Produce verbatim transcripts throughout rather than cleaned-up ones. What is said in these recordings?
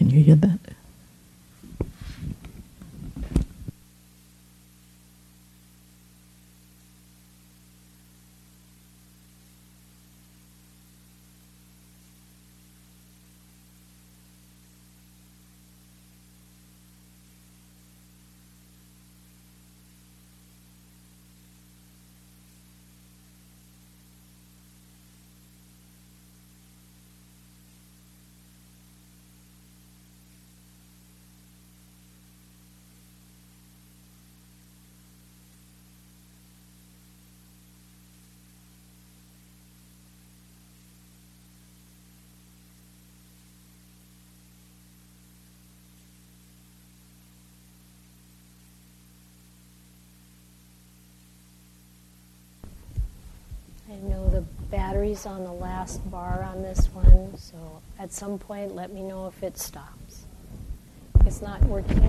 Can you hear that? I know the battery's on the last bar on this one, so at some point let me know if it stops. It's not working.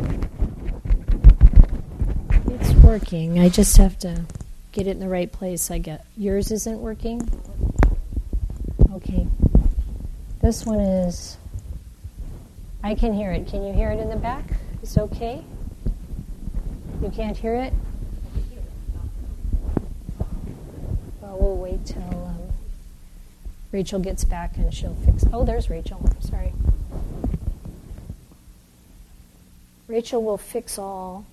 It's working. I just have to get it in the right place, I guess. Yours isn't working? Okay. This one is... I can hear it. Can you hear it in the back? It's okay? You can't hear it? Well, we'll wait till um, Rachel gets back and she'll fix... Oh, there's Rachel. Sorry. Rachel will fix all.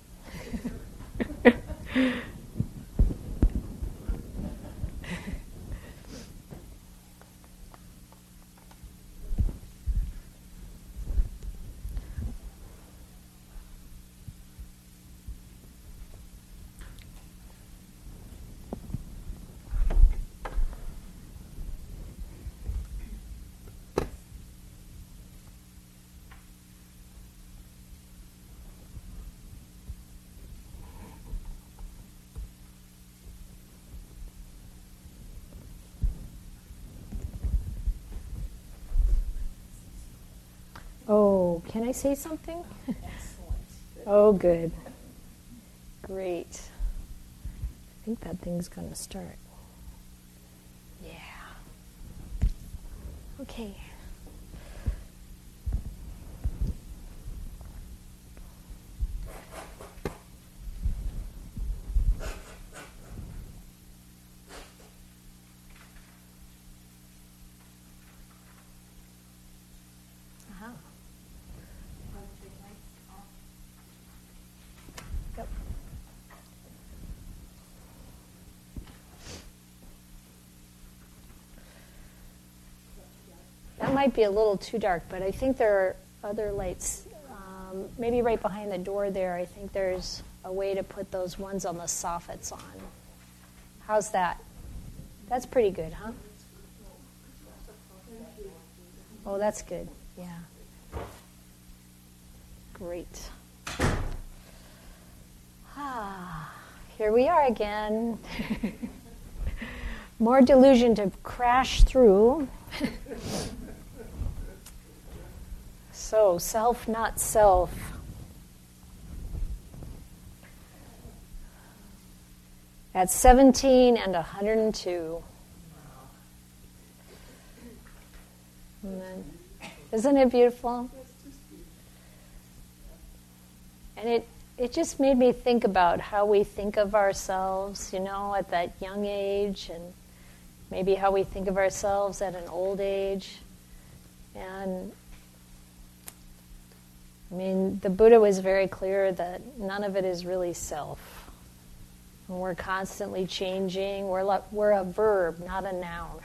Oh, can I say something? Excellent. Oh, good. Great. I think that thing's going to start. Yeah. Okay. That might be a little too dark, but I think there are other lights. Um, maybe right behind the door there, I think there's a way to put those ones on the soffits on. How's that? That's pretty good, huh? Oh, that's good. Yeah. Great. Ah, here we are again. More delusion to crash through. So, self, not self. At seventeen and one hundred two. And then, isn't it beautiful? And it, it just made me think about how we think of ourselves, you know, at that young age, and maybe how we think of ourselves at an old age. And I mean, the Buddha was very clear that none of it is really self. And we're constantly changing. We're like, we're a verb, not a noun.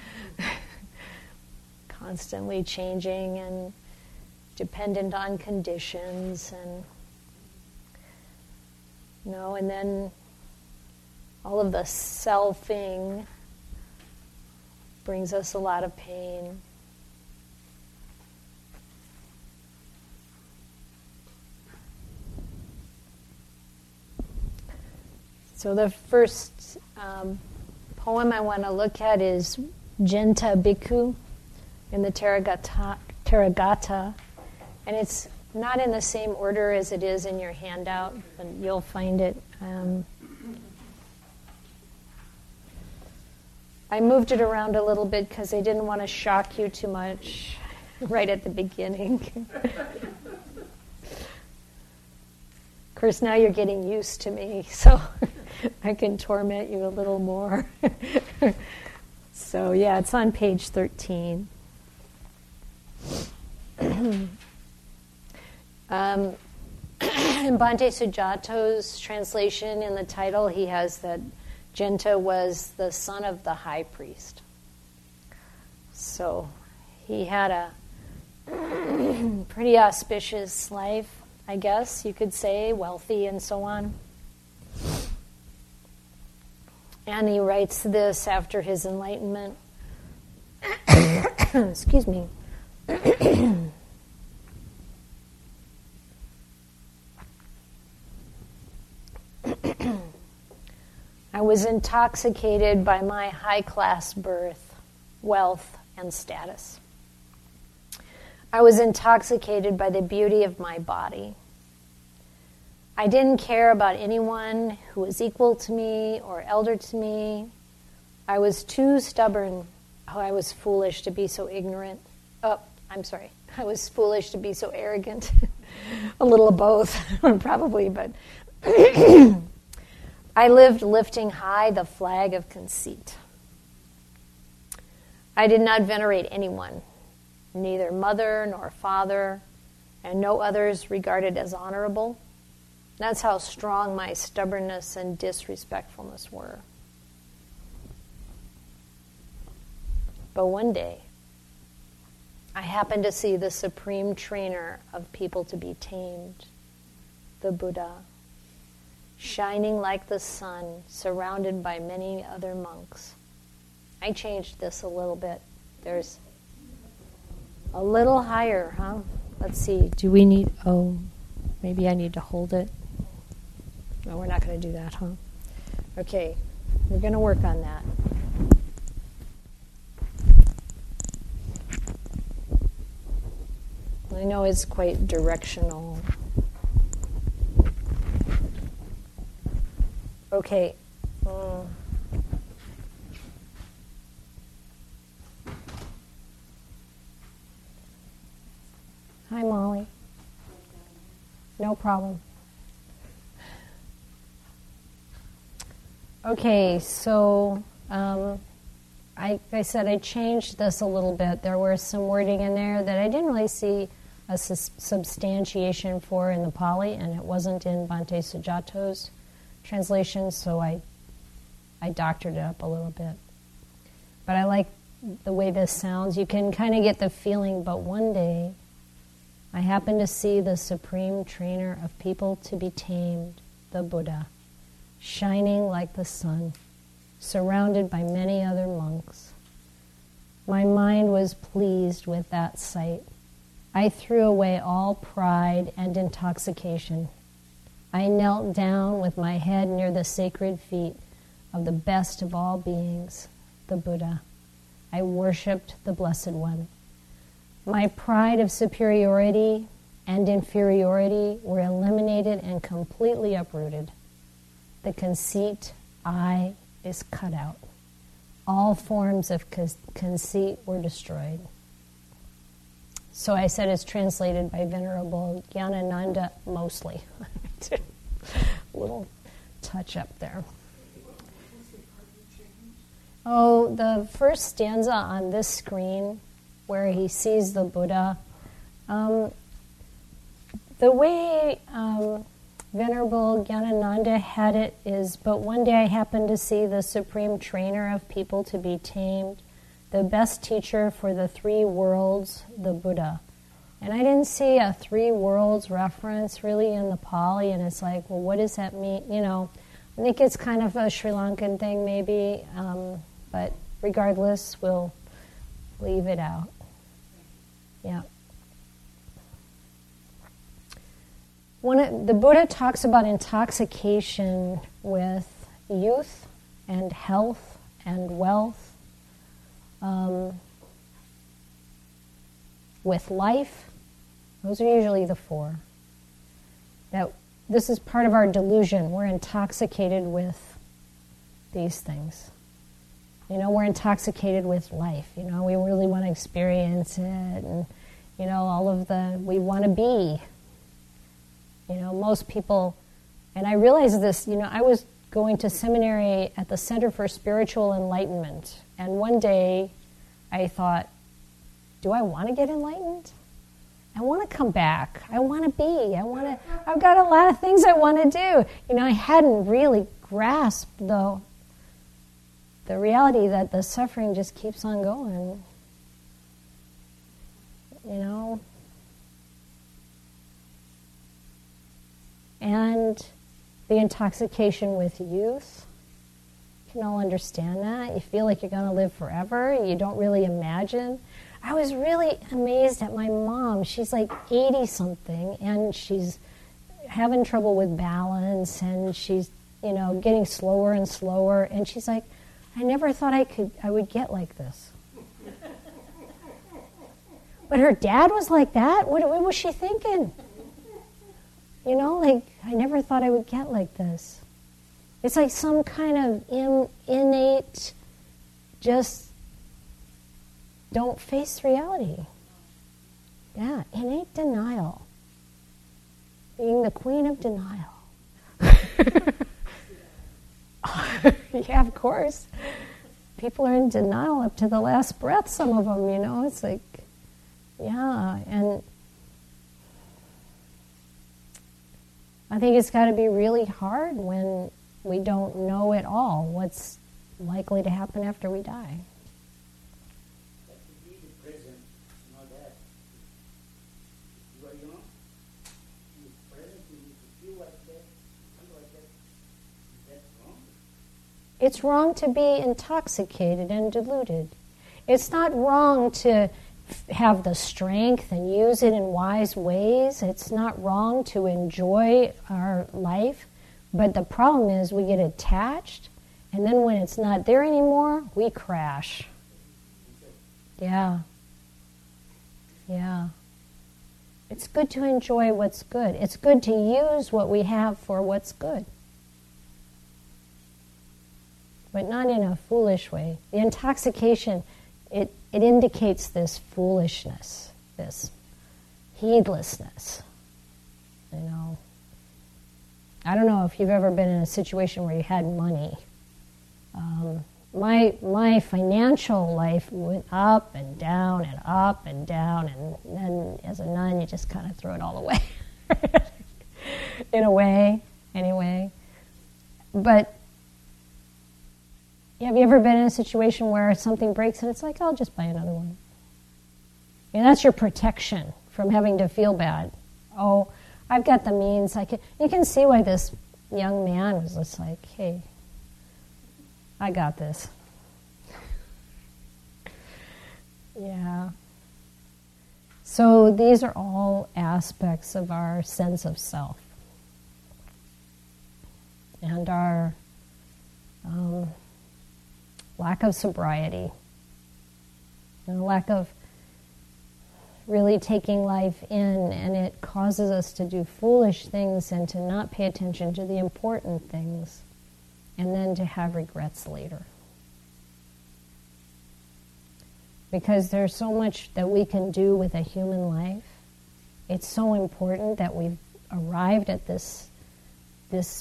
Constantly changing and dependent on conditions, and you know, and then all of the selfing brings us a lot of pain. So the first um, poem I want to look at is Jenta Bhikkhu in the Therigatha, Therigatha, and it's not in the same order as it is in your handout, but you'll find it. Um, I moved it around a little bit because I didn't want to shock you too much. right at the beginning. Of course, now you're getting used to me, so I can torment you a little more. So, yeah, it's on page thirteen. um, in Bhante Sujato's translation, in the title, he has that Jenta was the son of the high priest. So he had a pretty auspicious life, I guess you could say, wealthy and so on. And he writes this after his enlightenment. Excuse me. I was intoxicated by my high-class birth, wealth, and status. I was intoxicated by the beauty of my body. I didn't care about anyone who was equal to me or elder to me. I was too stubborn. Oh, I was foolish to be so ignorant. Oh, I'm sorry. I was foolish to be so arrogant. A little of both, probably, but I lived lifting high the flag of conceit. I did not venerate anyone, neither mother nor father, and no others regarded as honorable. That's how strong my stubbornness and disrespectfulness were. But one day, I happened to see the supreme trainer of people to be tamed, the Buddha, shining like the sun, surrounded by many other monks. I changed this a little bit. There's a little higher, huh? Let's see. Do we need, oh, maybe I need to hold it. No, we're not going to do that, huh? Okay, we're going to work on that. I know it's quite directional. Okay. Um, Hi, Molly. No problem. Okay, so um, I, I said I changed this a little bit. There was some wording in there that I didn't really see a sus- substantiation for in the Pali, and it wasn't in Bhante Sujato's translation, so I I doctored it up a little bit. But I like the way this sounds. You can kind of get the feeling, but one day I happened to see the supreme trainer of people to be tamed, the Buddha, shining like the sun, surrounded by many other monks. My mind was pleased with that sight. I threw away all pride and intoxication. I knelt down with my head near the sacred feet of the best of all beings, the Buddha. I worshipped the Blessed One. My pride of superiority and inferiority were eliminated and completely uprooted. The conceit, I, is cut out. All forms of conceit were destroyed. So I said it's translated by Venerable Gyanananda mostly. A little touch up there. Oh, the first stanza on this screen where he sees the Buddha, um, the way um, Venerable Gyanananda had it is, but one day I happened to see the supreme trainer of people to be tamed, the best teacher for the three worlds, the Buddha. And I didn't see a three worlds reference really in the Pali, and it's like, well, what does that mean? You know, I think it's kind of a Sri Lankan thing maybe, um, but regardless, we'll leave it out. Yeah. One of, the Buddha talks about intoxication with youth and health and wealth, um, with life. Those are usually the four. That this is part of our delusion. We're intoxicated with these things. You know, we're intoxicated with life. You know, we really want to experience it, and You know, all of the, we want to be. You know, most people, and I realized this, you know, I was going to seminary at the Center for Spiritual Enlightenment. And one day I thought, do I want to get enlightened? I want to come back. I want to be. I want to, I've got a lot of things I want to do. You know, I hadn't really grasped the, the reality that the suffering just keeps on going. You know? And the intoxication with youth. You can all understand that. You feel like you're going to live forever. You don't really imagine. I was really amazed at my mom. She's like eighty-something, and she's having trouble with balance, and she's, you know, getting slower and slower. And she's like, I never thought I could, I would get like this. But her dad was like that. What, what was she thinking? You know, like, I never thought I would get like this. It's like some kind of in, innate, just don't face reality. Yeah, innate denial. Being the queen of denial. Yeah, of course. People are in denial up to the last breath, some of them, you know. It's like, yeah, and I think it's got to be really hard when we don't know at all what's likely to happen after we die. But to be the present, not that. You are young, you are present, you need to feel like that, feel like that. Is that wrong? It's wrong to be intoxicated and deluded. It's not wrong to have the strength and use it in wise ways. It's not wrong to enjoy our life, but the problem is we get attached, and then when it's not there anymore, we crash. Yeah. Yeah. It's good to enjoy what's good. It's good to use what we have for what's good, but not in a foolish way. The intoxication, it It indicates this foolishness, this heedlessness, you know. I don't know if you've ever been in a situation where you had money. Um, my my financial life went up and down and up and down, and then as a nun, you just kind of throw it all away, in a way, anyway. But have you ever been in a situation where something breaks and it's like, I'll just buy another one? And that's your protection from having to feel bad. Oh, I've got the means. I can. You can see why this young man was just like, hey, I got this. Yeah. So these are all aspects of our sense of self and our um, lack of sobriety, and a lack of really taking life in, and it causes us to do foolish things and to not pay attention to the important things, and then to have regrets later. Because there's so much that we can do with a human life. It's so important that we've arrived at this, this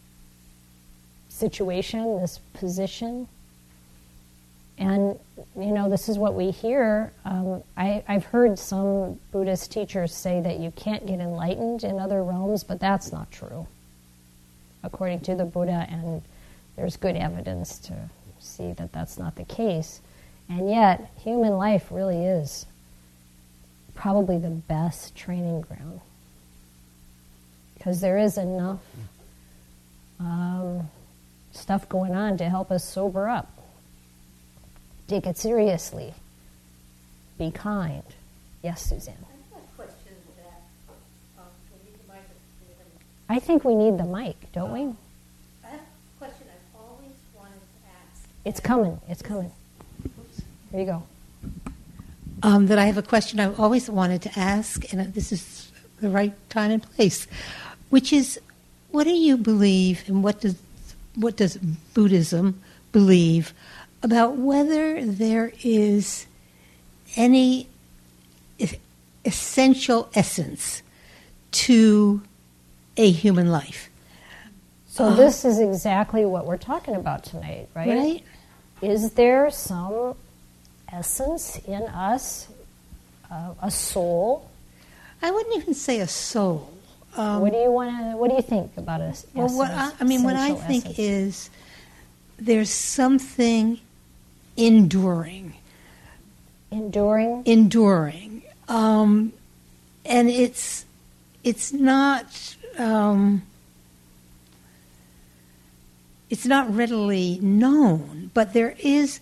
situation, this position. And, you know, this is what we hear. Um, I, I've heard some Buddhist teachers say that you can't get enlightened in other realms, but that's not true, according to the Buddha, and there's good evidence to see that that's not the case. And yet, human life really is probably the best training ground, because there is enough um, stuff going on to help us sober up. Take it seriously. Be kind. Yes, Suzanne? I have a question that um, we need the mic. I think we need the mic, don't we? I have a question I've always wanted to ask. It's coming. It's coming. Here you go. Um, that I have a question I've always wanted to ask, and this is the right time and place, which is, what do you believe, and what does what does Buddhism believe about whether there is any essential essence to a human life. So Uh, this is exactly what we're talking about tonight, right? Right? Is there some essence in us, uh, a soul? I wouldn't even say a soul. Um, what do you want to? What do you think about us? well, what I, I mean, what I think is there's something enduring. enduring. Enduring, um, and it's it's not um, it's not readily known, but there is.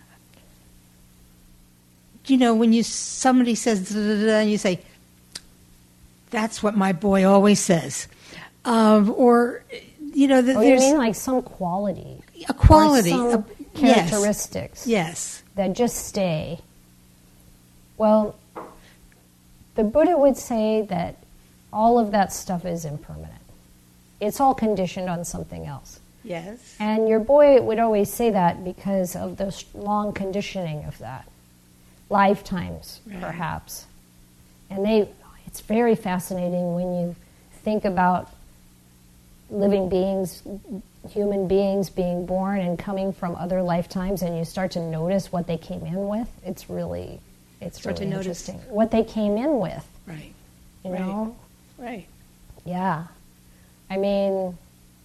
You know, when you somebody says da, da, da, and you say, "That's what my boy always says," um, or you know, th- Oh, you there's mean like some quality, a quality, or some a- yes. characteristics Yes. that just stay. Well, the Buddha would say that all of that stuff is impermanent. It's all conditioned on something else. Yes. And your boy would always say that because of the s- long conditioning of that. Lifetimes, Right. perhaps. And they, it's very fascinating when you think about living beings, human beings being born and coming from other lifetimes, and you start to notice what they came in with. It's really, it's Start really to notice. interesting. What they came in with, Right. you Right. know? Right. Yeah. I mean,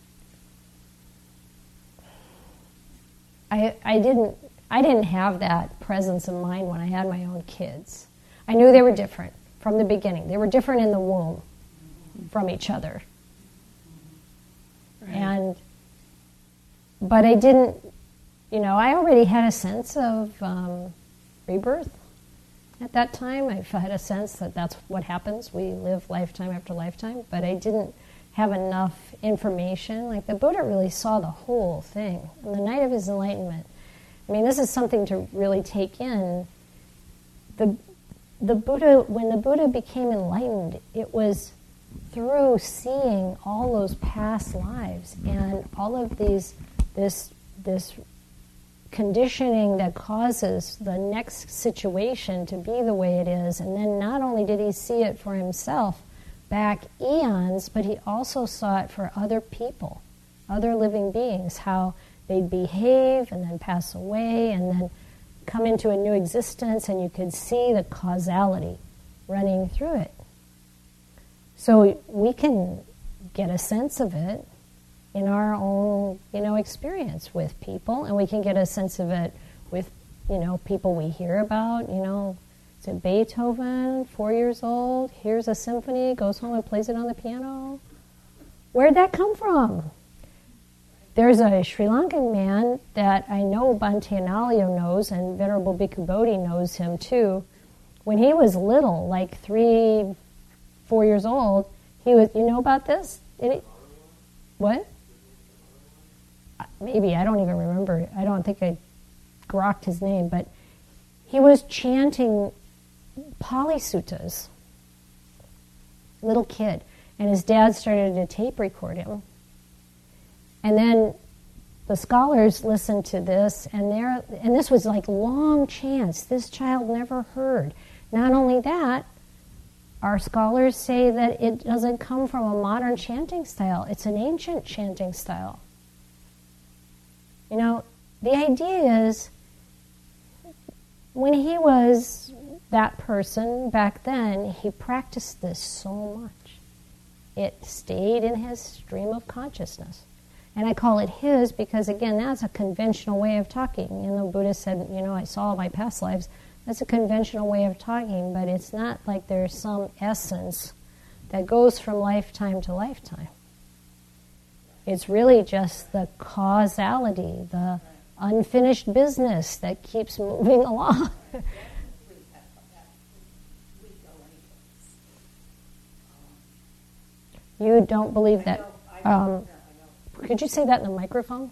I I didn't I didn't have that presence of mind when I had my own kids. I knew they were different from the beginning. They were different in the womb from each other. Right. And but I didn't, you know, I already had a sense of um, rebirth at that time. I had a sense that that's what happens. We live lifetime after lifetime, but I didn't have enough information. Like the Buddha really saw the whole thing. On the night of his enlightenment, I mean, this is something to really take in. The the Buddha, when the Buddha became enlightened, it was through seeing all those past lives and all of these, this this conditioning that causes the next situation to be the way it is. And then not only did he see it for himself back eons, but he also saw it for other people, other living beings, how they'd behave and then pass away and then come into a new existence, and you could see the causality running through it. So we can get a sense of it in our own, you know, experience with people, and we can get a sense of it with, you know, people we hear about. You know, is it Beethoven, four years old, hears a symphony, goes home and plays it on the piano? Where'd that come from? There's a Sri Lankan man that I know Bhante Analayo knows, and Venerable Bhikkhu Bodhi knows him too. When he was little, like three, four years old, he was, you know about this? Did he, what? Maybe, I don't even remember. I don't think I grokked his name, but he was chanting Pali Suttas, little kid, and his dad started to tape record him. And then the scholars listened to this, and there, and this was like long chants. This child never heard. Not only that, our scholars say that it doesn't come from a modern chanting style. It's an ancient chanting style. You know, the idea is when he was that person back then, he practiced this so much. It stayed in his stream of consciousness. And I call it his because, again, that's a conventional way of talking. And the Buddha said, you know, I saw my past lives. That's a conventional way of talking, but it's not like there's some essence that goes from lifetime to lifetime. It's really just the causality, the unfinished business that keeps moving along. You don't believe that? Um, could you say that in the microphone?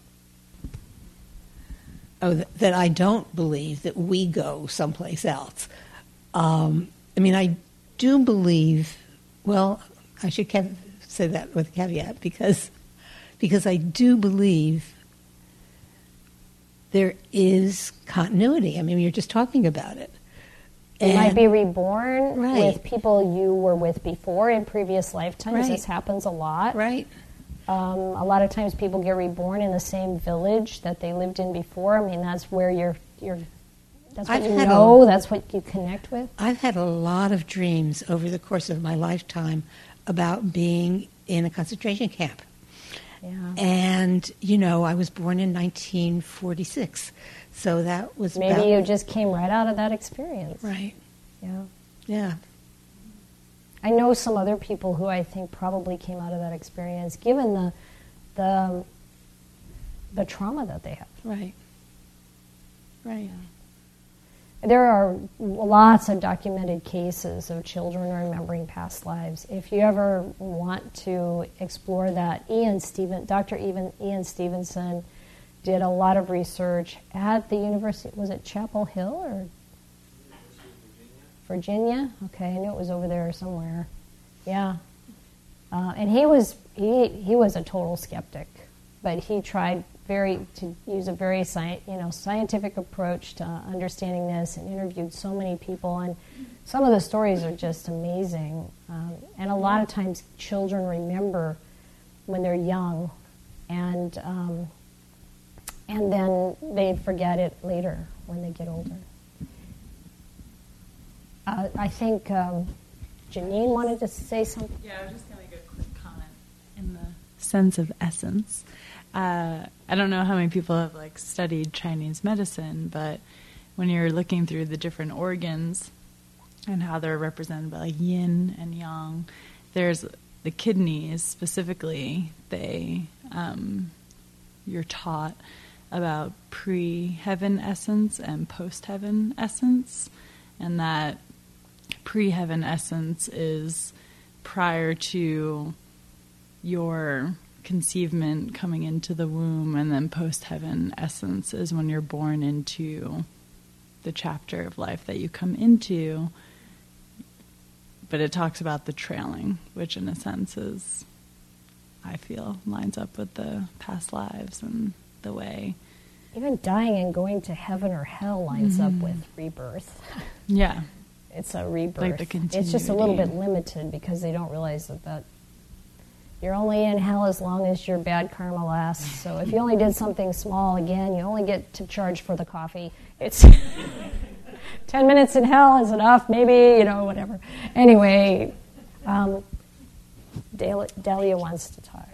Oh, th- that I don't believe that we go someplace else. Um, I mean, I do believe. Well, I should kev- say that with a caveat because because I do believe there is continuity. I mean, you're just talking about it. You And- might be reborn Right. with people you were with before in previous lifetimes. Right. This happens a lot. Right. Um, a lot of times people get reborn in the same village that they lived in before. I mean, that's where you're, you're that's what I've you had know, a- that's what you connect with. I've had a lot of dreams over the course of my lifetime about being in a concentration camp. Yeah. And, you know, I was born in nineteen forty-six. So that was Maybe about, you just came right out of that experience. Right. Yeah. Yeah. I know some other people who I think probably came out of that experience, given the the the trauma that they have. Right. Right. There are lots of documented cases of children remembering past lives. If you ever want to explore that, Ian Steven, Doctor Ian, Ian Stevenson did a lot of research at the University. Was it Chapel Hill or Virginia? Okay, I knew it was over there somewhere. Yeah, uh, and he was he he was a total skeptic, but he tried very to use a very sci- you know scientific approach to understanding this, and interviewed so many people, and some of the stories are just amazing. Um, and a lot of times, children remember when they're young, and um, and then they forget it later when they get older. Uh, I think um, Janine wanted to say something. Yeah, I was just going to make a quick comment in the sense of essence. Uh, I don't know how many people have like studied Chinese medicine, but when you're looking through the different organs and how they're represented by like yin and yang, there's the kidneys specifically. They um, you're taught about pre-heaven essence and post-heaven essence, and that pre-heaven essence is prior to your conceivement coming into the womb, and then post-heaven essence is when you're born into the chapter of life that you come into. But it talks about the trailing, which in a sense is, I feel, lines up with the past lives and the way. Even dying and going to heaven or hell lines Mm-hmm. up with rebirth. Yeah. It's a rebirth. Like the it's just a little bit continuity. limited because they don't realize that, that you're only in hell as long as your bad karma lasts. So if you only did something small, again, you only get to charge for the coffee. It's ten minutes in hell is enough, maybe, you know, whatever. Anyway, um, Delia, Delia wants to talk.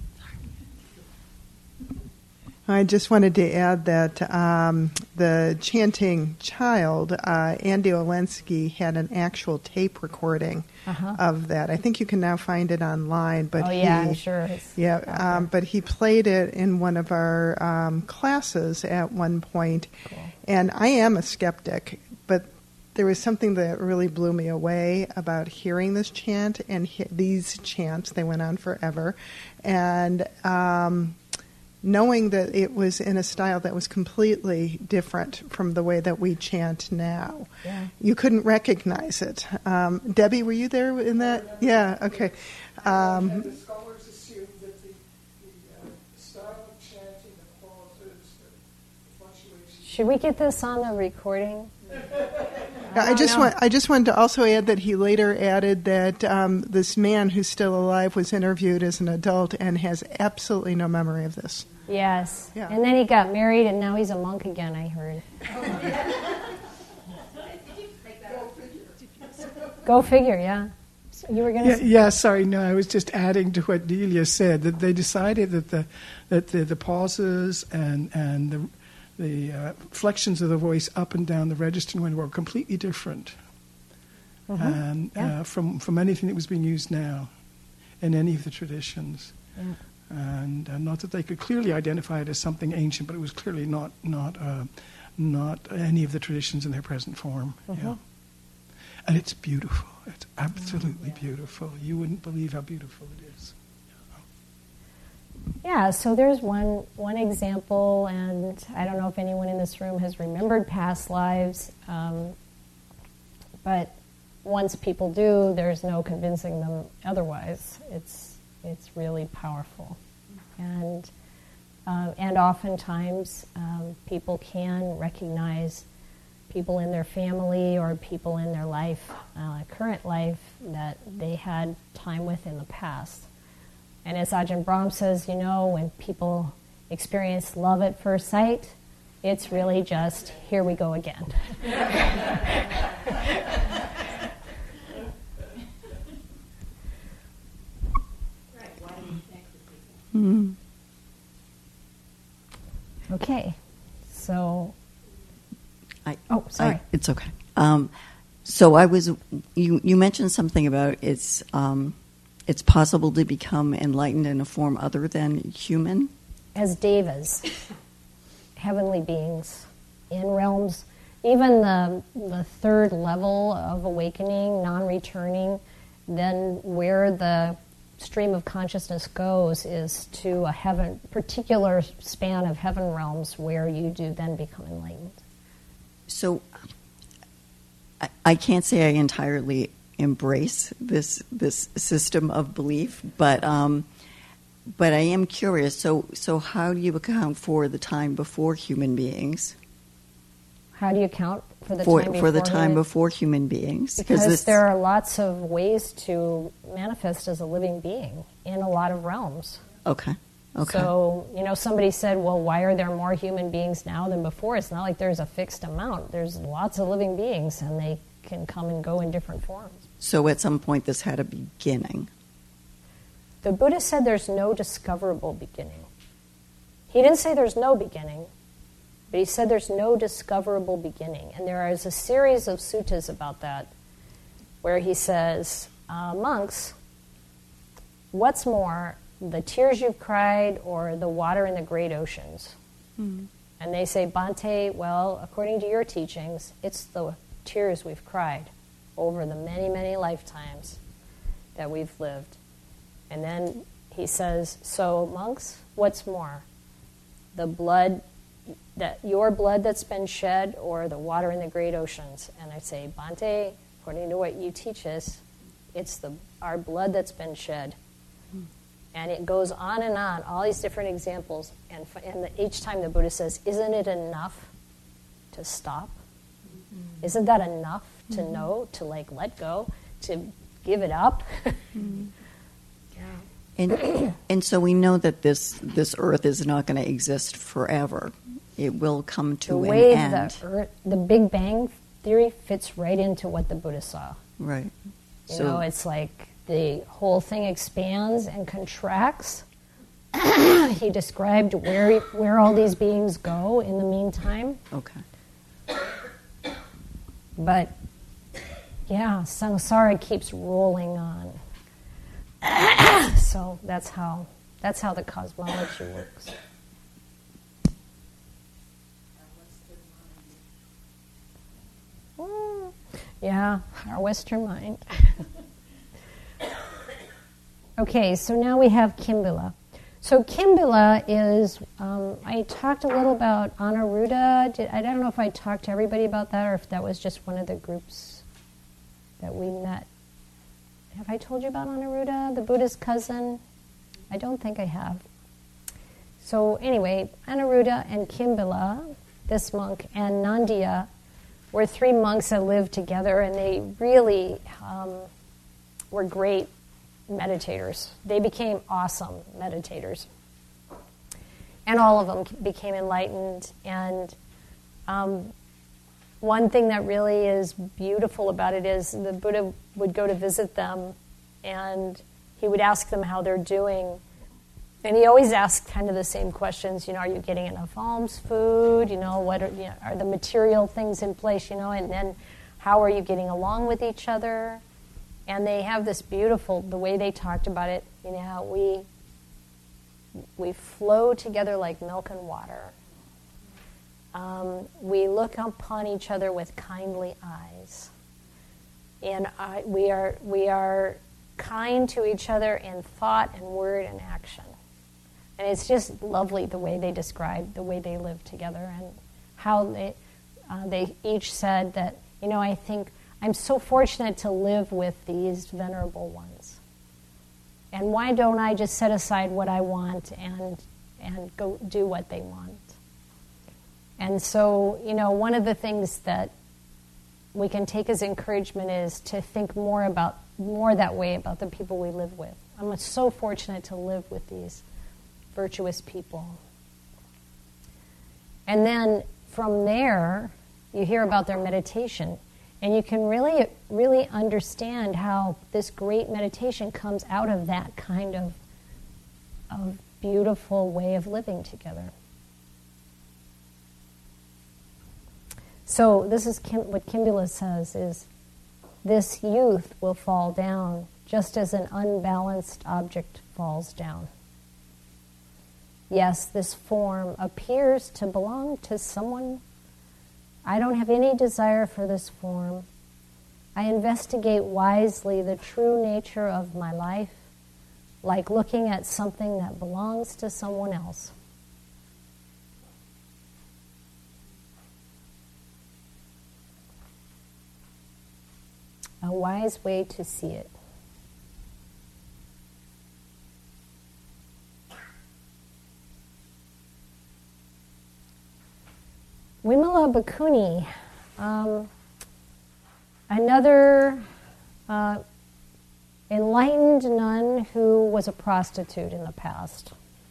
I just wanted to add that um, the chanting child, uh, Andy Olensky, had an actual tape recording Uh-huh. of that. I think you can now find it online. But Oh, yeah, he, I'm sure. It's Yeah, out um, there. but he played it in one of our um, classes at one point. Cool. And I am a skeptic, but there was something that really blew me away about hearing this chant and he- these chants. They went on forever. And um, knowing that it was in a style that was completely different from the way that we chant now. Yeah. You couldn't recognize it. Um, Debbie, were you there in that? Yeah, okay. Um, And the scholars assume that the, the uh, style of chanting, the pauses, the fluctuations. Should we get this on the recording? I, don't just know. want I just wanted to also add that he later added that um, this man who's still alive was interviewed as an adult and has absolutely no memory of this. Yes. Yeah. And then he got married, and now he's a monk again, I heard. Go figure, yeah. So you were going to Yeah, say? yeah, sorry, no, I was just adding to what Delia said, that they decided that the that the, the pauses and, and the, the uh, flexions of the voice up and down the register wind were completely different and, Yeah. uh, from, from anything that was being used now in any of the traditions. Yeah. And uh, not that they could clearly identify it as something ancient, but it was clearly not not uh, not any of the traditions in their present form. Yeah. And it's beautiful. It's absolutely beautiful. You wouldn't believe how beautiful it is. Yeah, so there's one one example, and I don't know if anyone in this room has remembered past lives, um, but once people do, there's no convincing them otherwise. It's it's really powerful, and uh, and oftentimes um, people can recognize people in their family or people in their life, uh, current life, that they had time with in the past. And as Ajahn Brahm says, you know, when people experience love at first sight, it's really just, here we go again. Mm. Okay, so, I, oh, sorry. I, it's okay. Um, so I was, you, you mentioned something about it's, um, it's possible to become enlightened in a form other than human? As devas, heavenly beings, in realms, even the, the third level of awakening, non-returning, then where the stream of consciousness goes is to a heaven, particular span of heaven realms where you do then become enlightened. So I, I can't say I entirely embrace this this system of belief, but um, but I am curious. So so how do you account for the time before human beings? How do you account for the for, time before for the time human? before human beings? Because this, there are lots of ways to manifest as a living being in a lot of realms. Okay. Okay. So, you know, somebody said, well, why are there more human beings now than before? It's not like there's a fixed amount. There's lots of living beings, and they can come and go in different forms. So at some point this had a beginning. The Buddha said there's no discoverable beginning. He didn't say there's no beginning, but he said there's no discoverable beginning. And there is a series of suttas about that where he says, uh, monks, what's more, the tears you've cried or the water in the great oceans? Mm. And they say, Bhante, well, according to your teachings, it's the tears we've cried over the many, many lifetimes that we've lived. And then he says, so monks, what's more, the blood, that your blood that's been shed or the water in the great oceans? And I say, Bhante, according to what you teach us, it's the our blood that's been shed. Mm. And it goes on and on, all these different examples. And, and the, each time the Buddha says, isn't it enough to stop? Mm-hmm. Isn't that enough to mm-hmm. know, to like let go, to give it up? Mm-hmm. Yeah. And and so we know that this this earth is not going to exist forever. It will come to the an way end. The, earth, the Big Bang theory fits right into what the Buddha saw. Right. You so, know, it's like the whole thing expands and contracts. He described where where all these beings go in the meantime. Okay. But yeah, samsara keeps rolling on. So that's how that's how the cosmology works. Mm, yeah, our Western mind. Okay, so now we have Kimbila. So Kimbila is, um, I talked a little about Anuruddha. Did, I don't know if I talked to everybody about that or if that was just one of the groups that we met. Have I told you about Anuruddha, the Buddha's cousin? I don't think I have. So anyway, Anuruddha and Kimbila, this monk, and Nandiya were three monks that lived together, and they really um, were great meditators. They became awesome meditators. And all of them became enlightened. And um, one thing that really is beautiful about it is the Buddha would go to visit them, and he would ask them how they're doing. And he always asked kind of the same questions, you know, are you getting enough alms food? You know, what are, you know, are the material things in place, you know, and then how are you getting along with each other? And they have this beautiful, the way they talked about it, you know, how we, we flow together like milk and water. Um, we look upon each other with kindly eyes. And I, we are we are kind to each other in thought and word and action. And it's just lovely the way they describe the way they live together and how they uh, they each said that, you know, I think I'm so fortunate to live with these venerable ones. And why don't I just set aside what I want and and go do what they want? And so, you know, one of the things that we can take as encouragement is to think more about more that way about the people we live with. I'm so fortunate to live with these virtuous people. And then from there, you hear about their meditation, and you can really, really understand how this great meditation comes out of that kind of, of beautiful way of living together. So this is Kim, what Kimbula says is, this youth will fall down just as an unbalanced object falls down. Yes, this form appears to belong to someone. I don't have any desire for this form. I investigate wisely the true nature of my life, like looking at something that belongs to someone else. A wise way to see it. Wimala Bhikkhuni, um, another uh, enlightened nun who was a prostitute in the past.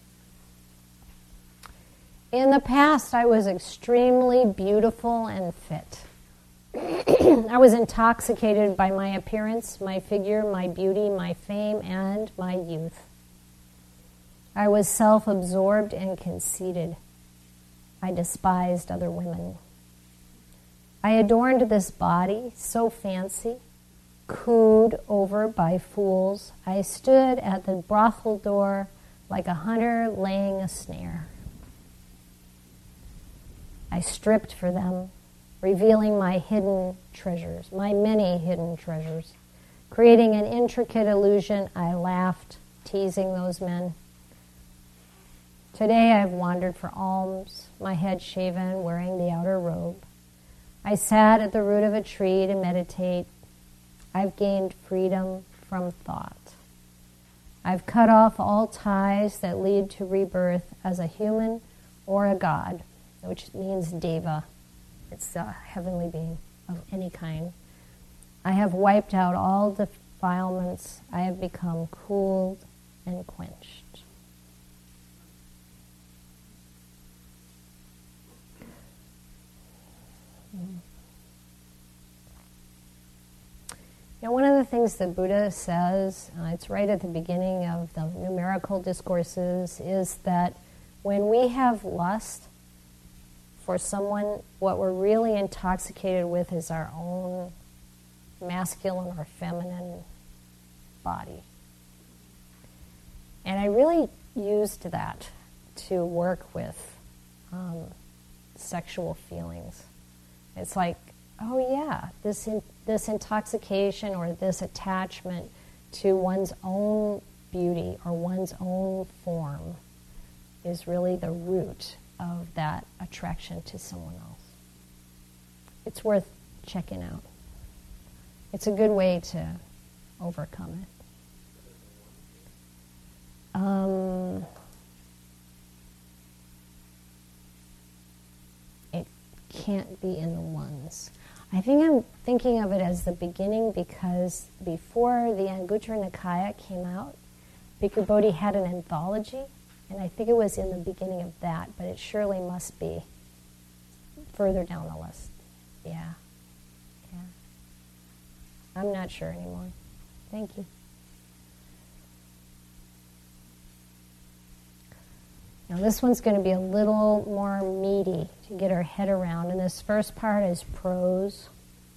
In the past, I was extremely beautiful and fit. I was intoxicated by my appearance, my figure, my beauty, my fame, and my youth. I was self-absorbed and conceited. I despised other women. I adorned this body, so fancy, cooed over by fools. I stood at the brothel door like a hunter laying a snare. I stripped for them, revealing my hidden treasures, my many hidden treasures. Creating an intricate illusion, I laughed, teasing those men. Today I've wandered for alms, my head shaven, wearing the outer robe. I sat at the root of a tree to meditate. I've gained freedom from thought. I've cut off all ties that lead to rebirth as a human or a god, which means deva. It's a heavenly being of any kind. I have wiped out all defilements. I have become cooled and quenched. Now, one of the things that Buddha says, uh, it's right at the beginning of the numerical discourses, is that when we have lust for someone, what we're really intoxicated with is our own masculine or feminine body. And I really used that to work with um, sexual feelings. It's like, oh yeah, this in, this intoxication or this attachment to one's own beauty or one's own form is really the root of that attraction to someone else. It's worth checking out. It's a good way to overcome it. Um, it can't be in the ones. I think I'm thinking of it as the beginning because before the Anguttara Nikaya came out, Bhikkhu Bodhi had an anthology, and I think it was in the beginning of that, but it surely must be further down the list. Yeah. Yeah. I'm not sure anymore. Thank you. Now this one's going to be a little more meaty to get our head around, and this first part is prose.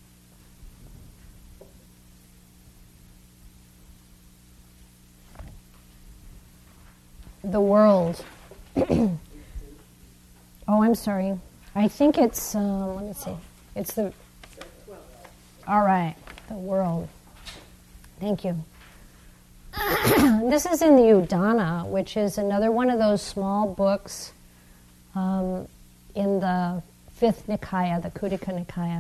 The world. Oh, I'm sorry. I think it's, um, let me see. It's the, all right, the world. Thank you. This is in the Udana, which is another one of those small books um, in the fifth Nikaya, the Khuddaka Nikaya.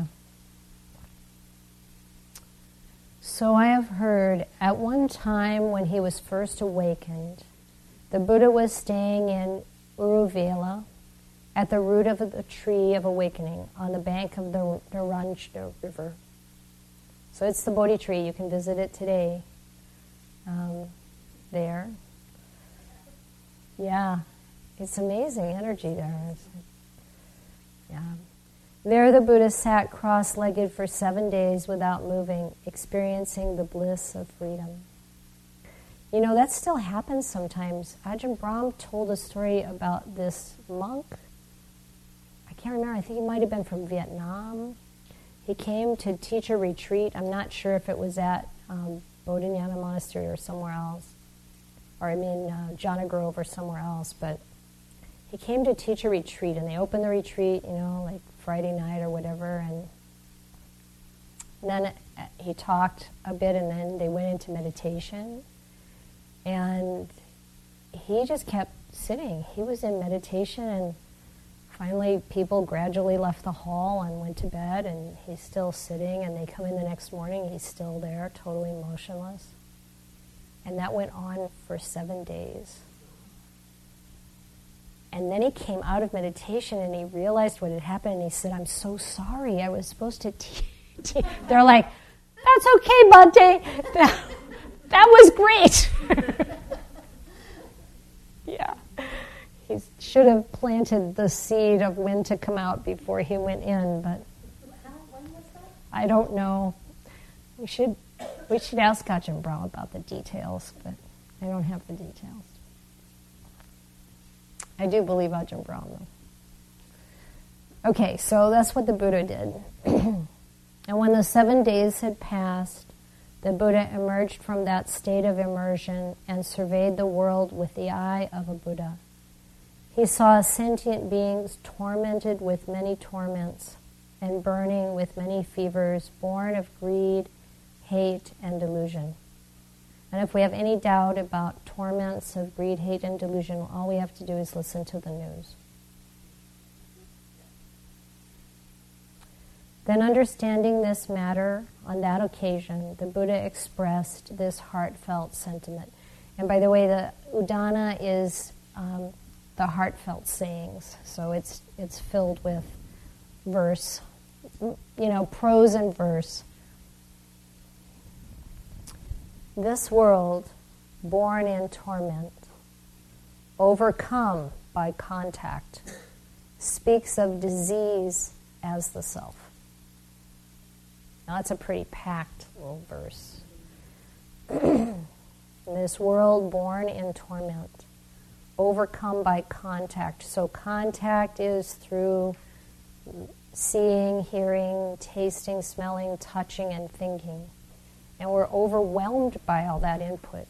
So I have heard, at one time when he was first awakened, the Buddha was staying in Uruvela at the root of the tree of awakening on the bank of the Naranja River. So it's the Bodhi tree. You can visit it today. Um, there. Yeah. It's amazing energy there. It's, yeah. There the Buddha sat cross-legged for seven days without moving, experiencing the bliss of freedom. You know, that still happens sometimes. Ajahn Brahm told a story about this monk. I can't remember. I think he might have been from Vietnam. He came to teach a retreat. I'm not sure if it was at um, Bodhinyana Monastery or somewhere else. Or I mean, uh, Jhana Grove or somewhere else. But he came to teach a retreat, and they opened the retreat, you know, like Friday night or whatever. And then he talked a bit, and then they went into meditation. And he just kept sitting. He was in meditation, and finally people gradually left the hall and went to bed, and he's still sitting, and they come in the next morning, he's still there, totally motionless. And that went on for seven days. And then he came out of meditation, and he realized what had happened, and he said, I'm so sorry, I was supposed to teach. Te-. They're like, that's okay, Bhante. That, that was great. Yeah. He should have planted the seed of when to come out before he went in, but When was that? I don't know. We should we should ask Ajahn Brahm about the details, but I don't have the details. I do believe Ajahn Brahm, though. Okay, so that's what the Buddha did. And when the seven days had passed, the Buddha emerged from that state of immersion and surveyed the world with the eye of a Buddha. He saw sentient beings tormented with many torments and burning with many fevers, born of greed, hate, and delusion. And if we have any doubt about torments of greed, hate, and delusion, all we have to do is listen to the news. Then, understanding this matter, on that occasion, the Buddha expressed this heartfelt sentiment. And by the way, the Udana is um, the heartfelt sayings. So it's it's filled with verse, you know, prose and verse. This world, born in torment, overcome by contact, speaks of disease as the self. Now, that's a pretty packed little verse. This world born in torment, overcome by contact. So contact is through seeing, hearing, tasting, smelling, touching, and thinking. And we're overwhelmed by all that input.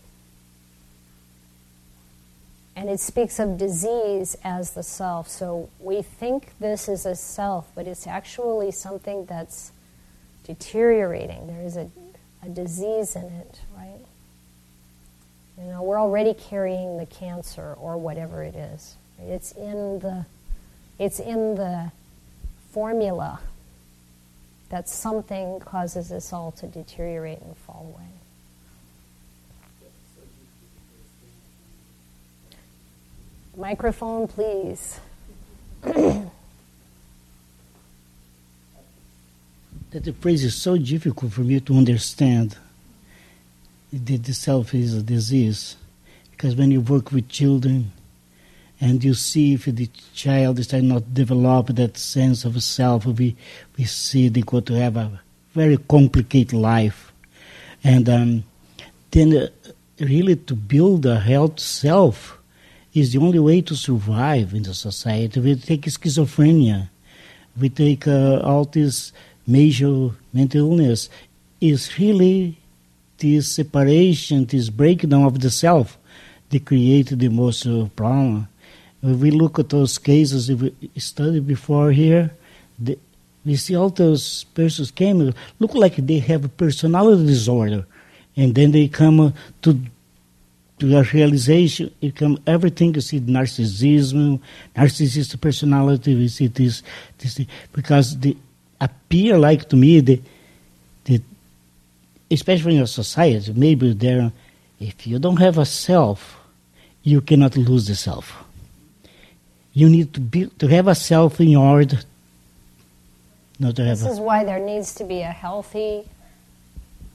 And it speaks of disease as the self. So we think this is a self, but it's actually something that's deteriorating. There is a, a disease in it, right? You know, we're already carrying the cancer or whatever it is. It's in the, it's in the formula that something causes us all to deteriorate and fall away. Microphone, please. That the phrase is so difficult for me to understand. That the self is a disease, because when you work with children, and you see if the child is not develop that sense of self, we we see they go to have a very complicated life, and um, then uh, really to build a healthy self is the only way to survive in the society. We take schizophrenia, we take uh, all this major mental illness, is really this separation, this breakdown of the self that create the most uh, problem. If we look at those cases, if we studied before here, the, we see all those persons came, look like they have a personality disorder, and then they come uh, to to a realization, it come everything. You see narcissism, narcissistic personality. We see this, this because they appear like to me the the especially in a society, maybe there, if you don't have a self, you cannot lose the self. You need to be to have a self in order not to have This a, is why there needs to be a healthy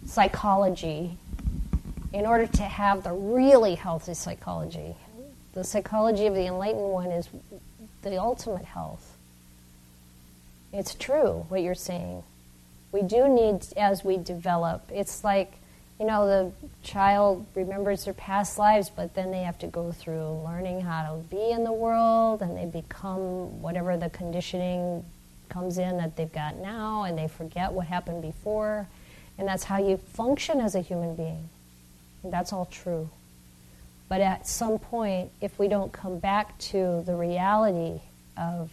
psychology, in order to have the really healthy psychology, the psychology of the enlightened one is the ultimate health. It's true what you're saying. We do need, as we develop, it's like, you know, the child remembers their past lives, but then they have to go through learning how to be in the world, and they become whatever the conditioning comes in that they've got now, and they forget what happened before. And that's how you function as a human being. And that's all true. But at some point, if we don't come back to the reality of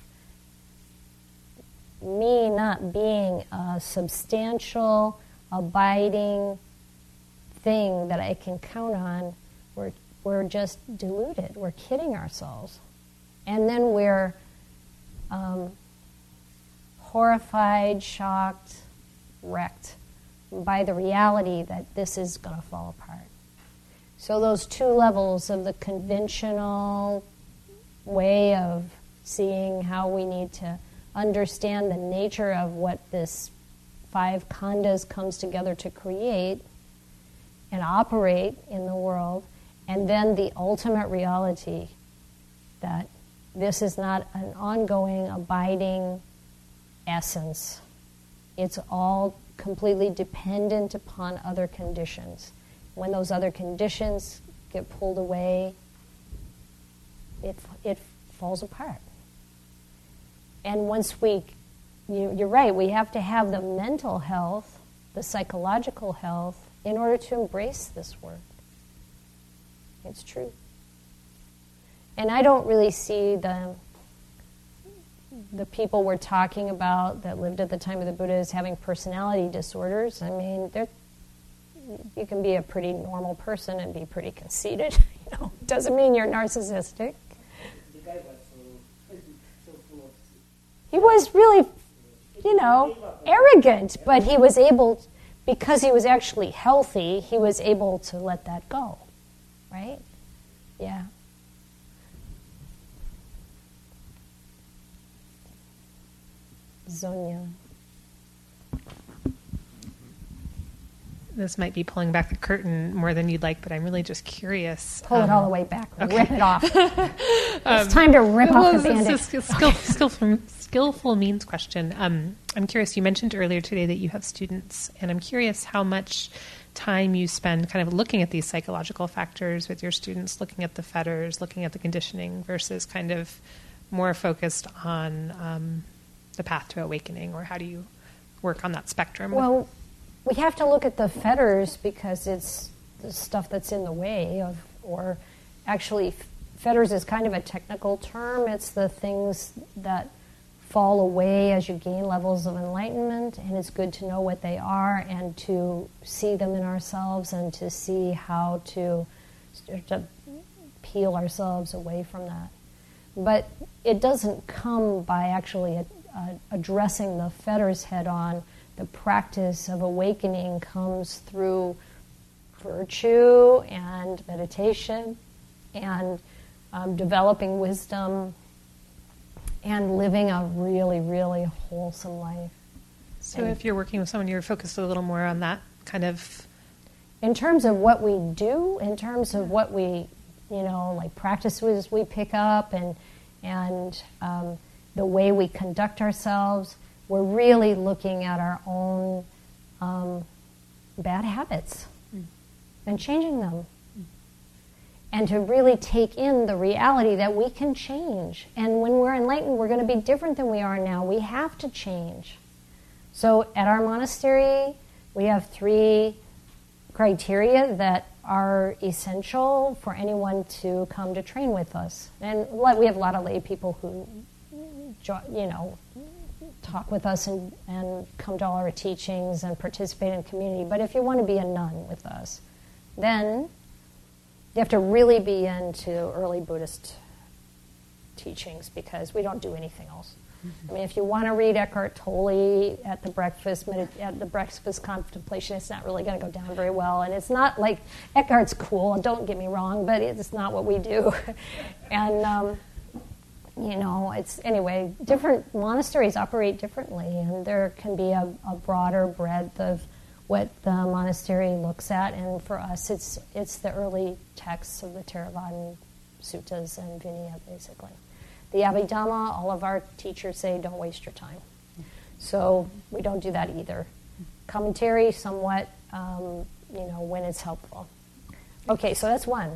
me not being a substantial, abiding thing that I can count on, we're, we're just deluded. We're kidding ourselves. And then we're um, horrified, shocked, wrecked by the reality that this is going to fall apart. So those two levels of the conventional way of seeing how we need to understand the nature of what this five khandas comes together to create and operate in the world, and then the ultimate reality that this is not an ongoing, abiding essence. It's all completely dependent upon other conditions. When those other conditions get pulled away, it, it falls apart. And once we, you, you're right, we have to have the mental health, the psychological health, in order to embrace this work. It's true. And I don't really see the the people we're talking about that lived at the time of the Buddha as having personality disorders. I mean, they're, you can be a pretty normal person and be pretty conceited. You know, doesn't mean you're narcissistic. The guy was so, so full of... He was really, you know, arrogant, but he was able, because he was actually healthy, he was able to let that go, right? Yeah. Zonia. This might be pulling back the curtain more than you'd like, but I'm really just curious. Pull um, it all the way back. Okay. Rip it off. um, It's time to rip well, off the it's Band-Aid. a skill, skill, skillful, skillful means question. Um, I'm curious, you mentioned earlier today that you have students, and I'm curious how much time you spend kind of looking at these psychological factors with your students, looking at the fetters, looking at the conditioning, versus kind of more focused on um, the path to awakening, or how do you work on that spectrum? Well, we have to look at the fetters because it's the stuff that's in the way of, or actually fetters is kind of a technical term. It's the things that fall away as you gain levels of enlightenment, and it's good to know what they are and to see them in ourselves and to see how to start to peel ourselves away from that. But it doesn't come by actually a, a, addressing the fetters head on. The practice of awakening comes through virtue and meditation and um, developing wisdom and living a really, really wholesome life. So and if you're working with someone, you're focused a little more on that kind of... In terms of what we do, in terms of what we, you know, like practices we pick up and, and um, the way we conduct ourselves, we're really looking at our own um, bad habits mm. and changing them. Mm. And to really take in the reality that we can change. And when we're enlightened, we're going to be different than we are now. We have to change. So at our monastery, we have three criteria that are essential for anyone to come to train with us. And we have a lot of lay people who, you know, talk with us and, and come to all our teachings and participate in community. But if you want to be a nun with us, then you have to really be into early Buddhist teachings because we don't do anything else. Mm-hmm. I mean, if you want to read Eckhart Tolle at the breakfast medit- at the breakfast contemplation, it's not really going to go down very well. And it's not like Eckhart's cool. Don't get me wrong, but it's not what we do. and um, you know, it's anyway. Different monasteries operate differently, and there can be a, a broader breadth of what the monastery looks at, and for us, it's it's the early texts of the Theravada suttas and Vinaya, basically. The Abhidhamma, all of our teachers say, don't waste your time. So we don't do that either. Commentary, somewhat, um, you know, when it's helpful. Okay, so that's one.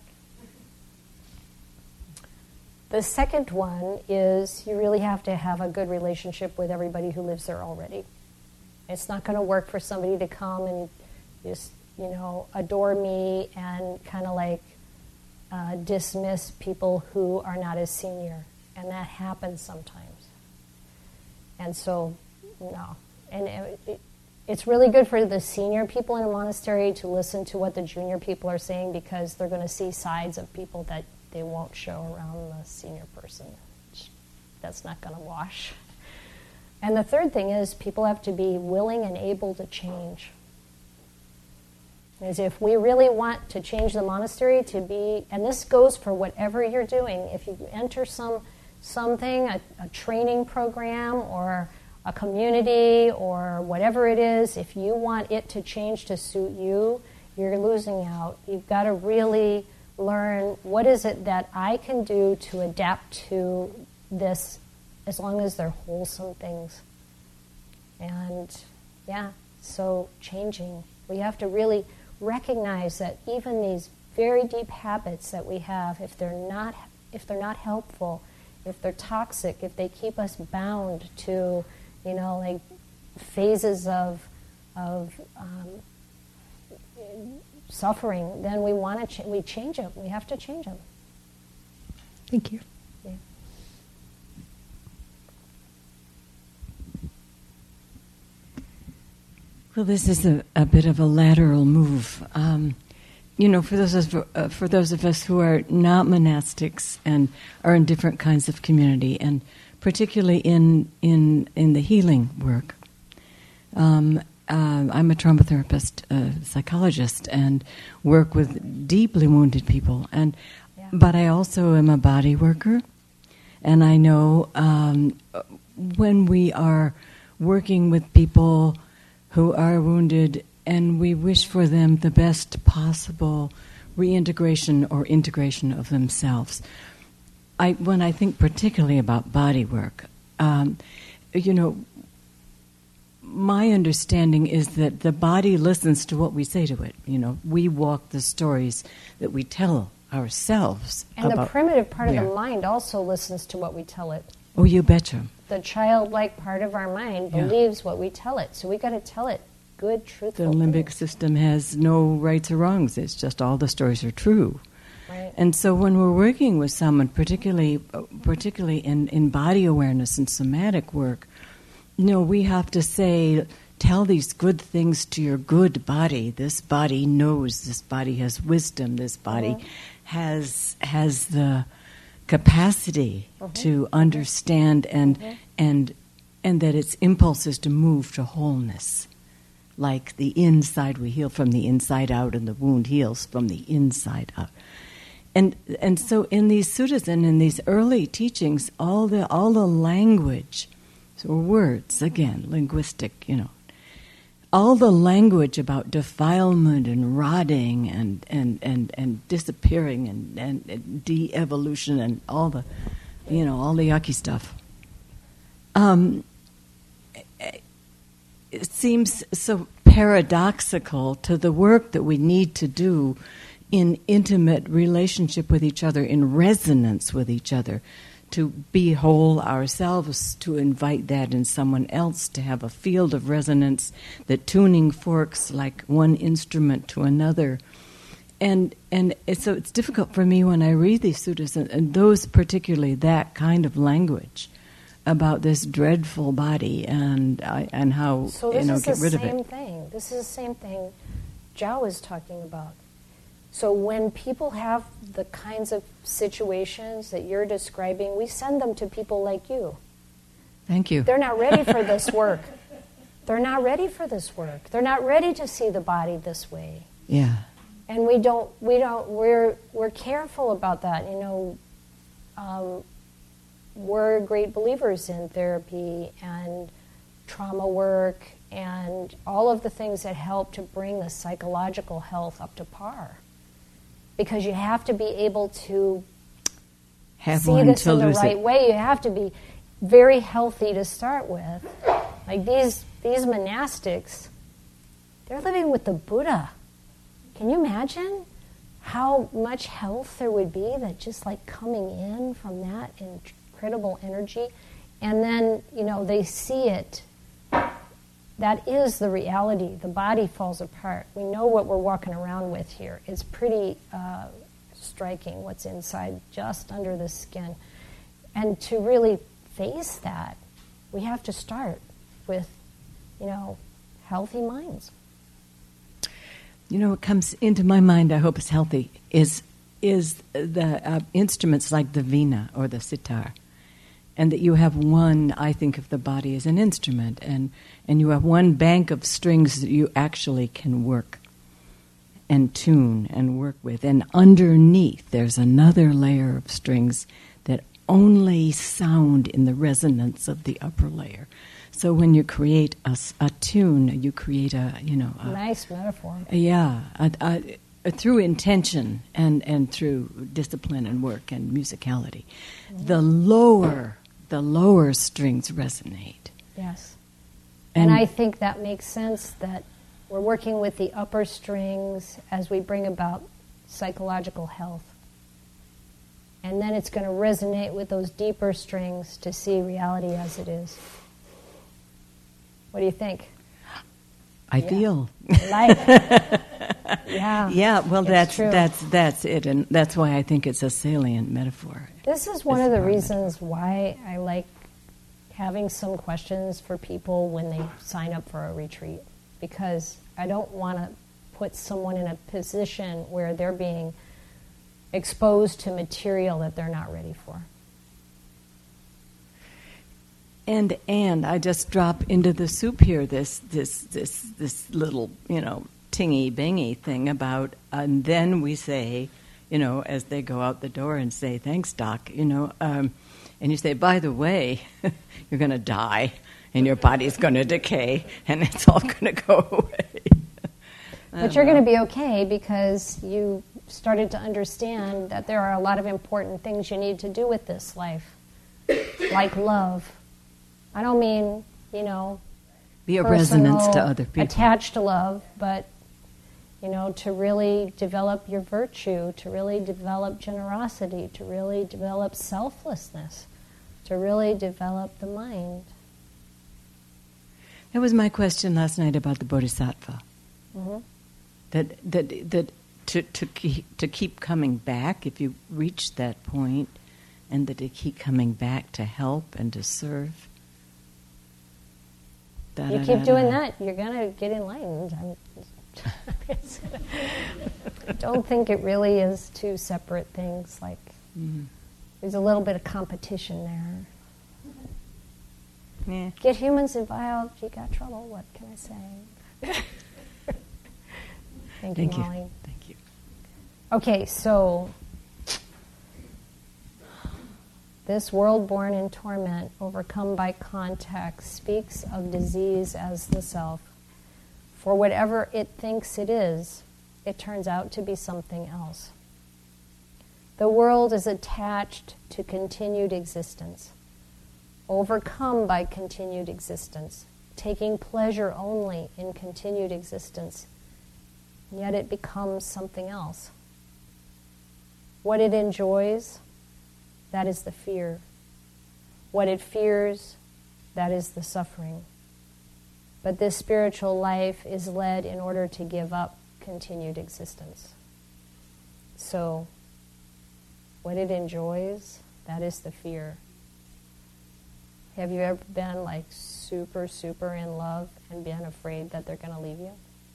The second one is you really have to have a good relationship with everybody who lives there already. It's not going to work for somebody to come and just, you know, adore me and kind of like uh, dismiss people who are not as senior. And that happens sometimes. And so, no. And it, it, it's really good for the senior people in a monastery to listen to what the junior people are saying, because they're going to see sides of people that they won't show around the senior person. That's not going to wash. And the third thing is people have to be willing and able to change. As if we really want to change the monastery to be, and this goes for whatever you're doing, if you enter some something, a, a training program or a community or whatever it is, if you want it to change to suit you, you're losing out. You've got to really learn what is it that I can do to adapt to this, as long as they're wholesome things. And yeah, so changing. We have to really recognize that even these very deep habits that we have, if they're not if they're not helpful, if they're toxic, if they keep us bound to, you know, like phases of of um, suffering, then we want to ch- we change them. We have to change them. Thank you. Yeah. Well, this is a, a bit of a lateral move. Um, you know, for those of, uh, for those of us who are not monastics and are in different kinds of community, and particularly in in in the healing work. Um, uh, I'm a trauma therapist, a psychologist, and work with deeply wounded people. And Yeah. but I also am a body worker, and I know um, when we are working with people who are wounded, and we wish for them the best possible reintegration or integration of themselves. I, when I think particularly about body work, um, you know, my understanding is that the body listens to what we say to it. You know, we walk the stories that we tell ourselves. And the about primitive part of where. the mind also listens to what we tell it. Oh, you betcha. The childlike part of our mind Yeah. believes what we tell it. So we got to tell it good, The truthful limbic things. system has no rights or wrongs. It's just all the stories are true. Right. And so when we're working with someone, particularly particularly in, in body awareness and somatic work, you know, we have to say, tell these good things to your good body. This body knows. This body has wisdom. This body Mhm. has has the capacity Mhm. to understand and Mhm. and and that its impulse is to move to wholeness. Like the inside, we heal from the inside out, and the wound heals from the inside out. And and so in these suttas and in these early teachings, all the all the language, so words again, linguistic, you know, all the language about defilement and rotting and and, and, and disappearing and, and, and de-evolution and all the, you know, all the yucky stuff. Um, it seems so paradoxical to the work that we need to do in intimate relationship with each other, in resonance with each other, to be whole ourselves, to invite that in someone else, to have a field of resonance, that tuning forks like one instrument to another. And and it's, so it's difficult for me when I read these sutras, and, and those particularly, that kind of language about this dreadful body and uh, and how, So you this know, is get the rid of same it. thing. This is the same thing Zhao is talking about. So when people have the kinds of situations that you're describing, we send them to people like you. Thank you. They're not ready for this work. They're not ready for this work. They're not ready to see the body this way. Yeah. And we don't, we don't, we're, we're careful about that. You know, um, we're great believers in therapy and trauma work and all of the things that help to bring the psychological health up to par. Because you have to be able to Have see one this to in the lose right it. way. You have to be very healthy to start with. Like these these monastics, they're living with the Buddha. Can you imagine how much health there would be that just like coming in from that incredible energy? And then, you know, they see it. That is the reality. The body falls apart. We know what we're walking around with here. It's pretty uh, striking what's inside, just under the skin. And to really face that, we have to start with, you know, healthy minds. You know, what comes into my mind, I hope it's healthy, is is the uh, instruments like the veena or the sitar. And that you have one, I think of the body as an instrument, and, and you have one bank of strings that you actually can work and tune and work with. And underneath, there's another layer of strings that only sound in the resonance of the upper layer. So when you create a, s- a tune, you create a, you know... A, Nice metaphor. a- yeah, a, a, a, through intention and, and through discipline and work and musicality. Mm-hmm. The lower... the lower strings resonate. Yes. And, And I think that makes sense that we're working with the upper strings as we bring about psychological health. And then it's going to resonate with those deeper strings to see reality as it is. What do you think? I Yeah. feel. Like, yeah. Yeah, well, it's that's true. that's that's it, and that's why I think it's a salient metaphor. This is one It's of the part of it. reasons why I like having some questions for people when they sign up for a retreat, because I don't want to put someone in a position where they're being exposed to material that they're not ready for. And and I just drop into the soup here this this this this little, you know, tingy bingy thing about, and then we say, you know, as they go out the door and say, "Thanks, Doc," you know, um, and you say, "By the way, you're going to die, and your body's going to decay, and it's all going to go away." But you're going to be okay because you started to understand that there are a lot of important things you need to do with this life, like love. I don't mean, you know, Be a resonance to personal, other people. attached to love, but, you know, to really develop your virtue, to really develop generosity, to really develop selflessness, to really develop the mind. That was my question last night about the bodhisattva. Mm-hmm. That that that to to keep, to keep coming back if you reach that point, and that to keep coming back to help and to serve. Da, You da, keep da, doing da. that, you're going to get enlightened. I'm, I don't think it really is two separate things. Like, Mhm. there's a little bit of competition there. Yeah. Get humans involved, you got trouble. What can I say? Thank you, Thank you. Molly. Thank you. Okay, so this world born in torment, overcome by contact, speaks of disease as the self. For whatever it thinks it is, it turns out to be something else. The world is attached to continued existence, overcome by continued existence, taking pleasure only in continued existence, yet it becomes something else. What it enjoys, that is the fear. What it fears, that is the suffering. But this spiritual life is led in order to give up continued existence. So, what it enjoys, that is the fear. Have you ever been like super, super in love and been afraid that they're going to leave you?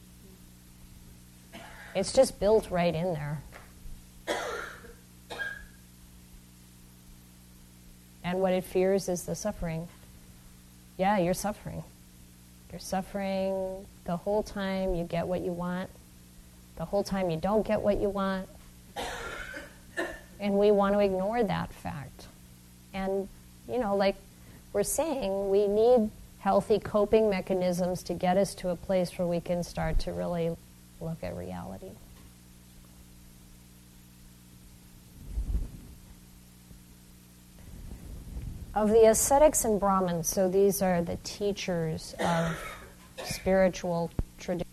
It's just built right in there. And what it fears is the suffering. Yeah, you're suffering. You're suffering the whole time you get what you want, the whole time you don't get what you want. And we want to ignore that fact. And, you know, like we're saying, we need healthy coping mechanisms to get us to a place where we can start to really look at reality. Of the ascetics and Brahmins, so these are the teachers of spiritual tradition.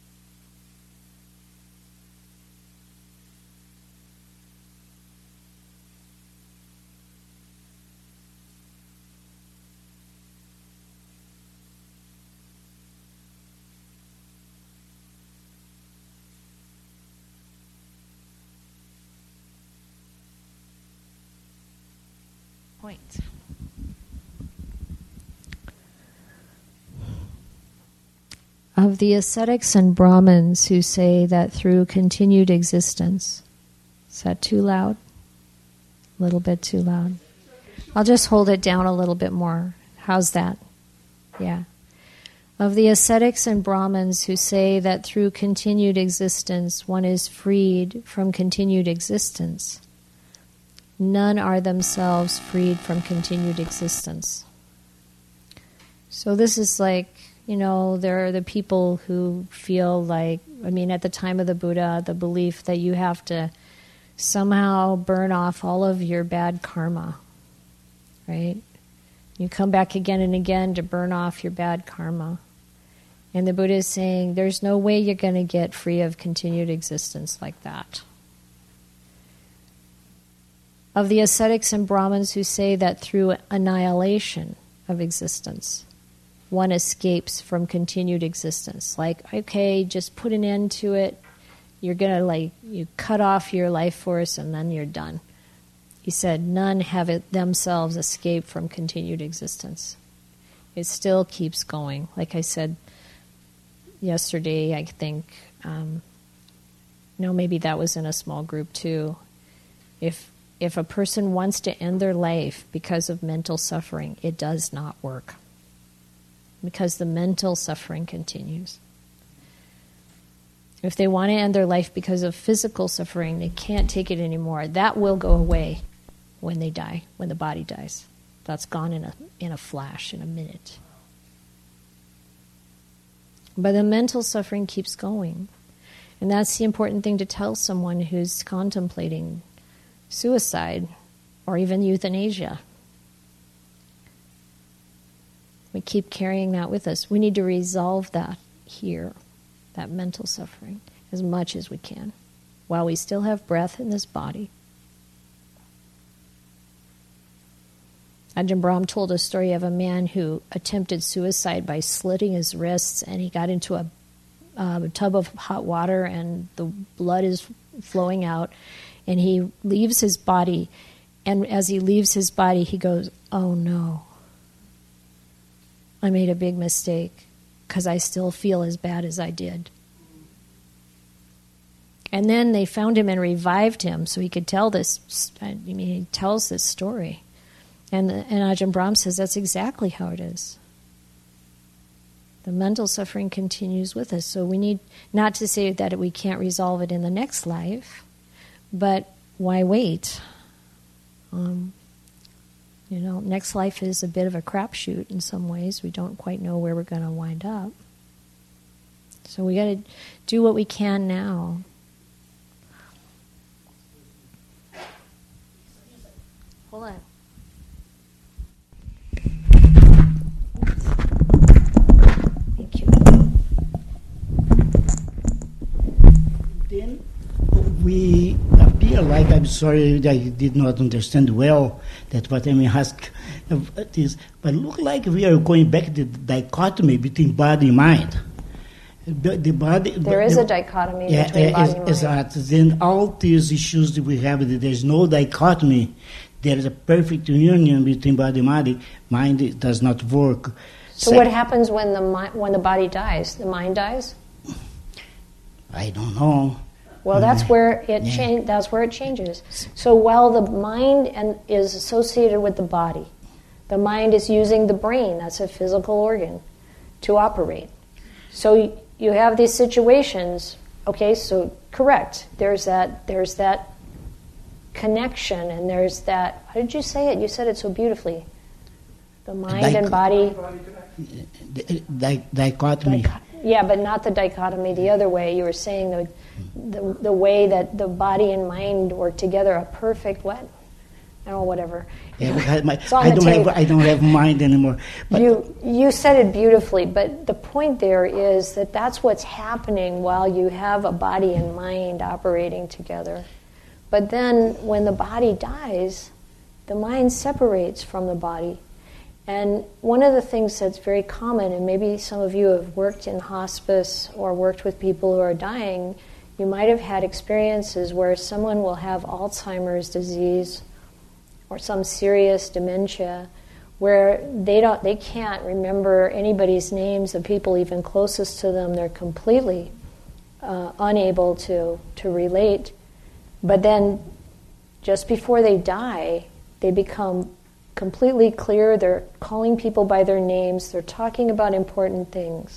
Point. Of the ascetics and Brahmins who say that through continued existence, is that too loud? A little bit too loud. I'll just hold it down a little bit more. How's that? Yeah. Of the ascetics and Brahmins who say that through continued existence one is freed from continued existence, none are themselves freed from continued existence. So this is like, you know, there are the people who feel like, I mean, at the time of the Buddha, the belief that you have to somehow burn off all of your bad karma, right? You come back again and again to burn off your bad karma. And the Buddha is saying, there's no way you're going to get free of continued existence like that. Of the ascetics and Brahmins who say that through annihilation of existence, one escapes from continued existence. Like, okay, just put an end to it. You're going to, like, you cut off your life force and then you're done. He said, none have it themselves escaped from continued existence. It still keeps going. Like I said yesterday, I think, um, no, maybe that was in a small group too. If if a person wants to end their life because of mental suffering, it does not work. Because the mental suffering continues. If they want to end their life because of physical suffering, they can't take it anymore. That will go away when they die, when the body dies. That's gone in a in a flash, in a minute. But the mental suffering keeps going. And that's the important thing to tell someone who's contemplating suicide or even euthanasia. We keep carrying that with us. We need to resolve that here, that mental suffering, as much as we can, while we still have breath in this body. Ajahn Brahm told a story of a man who attempted suicide by slitting his wrists, and he got into a, uh, a tub of hot water, and the blood is flowing out, and he leaves his body, and as he leaves his body, he goes, "Oh no, I made a big mistake because I still feel as bad as I did." And then they found him and revived him so he could tell this. I mean, he tells this story. And, and Ajahn Brahm says that's exactly how it is. The mental suffering continues with us. So we need not to say that we can't resolve it in the next life, but why wait? Um, You know, next life is a bit of a crapshoot in some ways. We don't quite know where we're going to wind up. So we got to do what we can now. Hold on. Thank you. Then we appear like, I'm sorry, I did not understand well that what I mean ask is, but look like we are going back to the dichotomy between body and mind. The, the body, there is the, a dichotomy yeah, between yeah, body and mind. Exactly. Then all these issues that we have, there's no dichotomy. There is a perfect union between body and mind. Mind does not work. So, so what happens when the mi- when the body dies? The mind dies? I don't know. Well, that's where it yeah. cha- That's where it changes. So while the mind and is associated with the body, the mind is using the brain. That's a physical organ to operate. So you have these situations. Okay, so correct. There's that. There's that connection, and there's that. How did you say it? You said it so beauously. The mind Dicho- and body. Body connection. di- di- dichotomy. Dicho- yeah, but not the dichotomy the other way. You were saying the, the, the way that the body and mind work together, a perfect what? Oh, whatever. Yeah, because my- It's on I the don't tape. have I don't have mind anymore. But you you said it beautifully, but the point there is that that's what's happening while you have a body and mind operating together. But then when the body dies, the mind separates from the body. And one of the things that's very common, and maybe some of you have worked in hospice or worked with people who are dying, you might have had experiences where someone will have Alzheimer's disease or some serious dementia, where they don't, they can't remember anybody's names, the people even closest to them. They're completely uh, unable to to relate. But then, just before they die, they become completely clear. They're calling people by their names. They're talking about important things.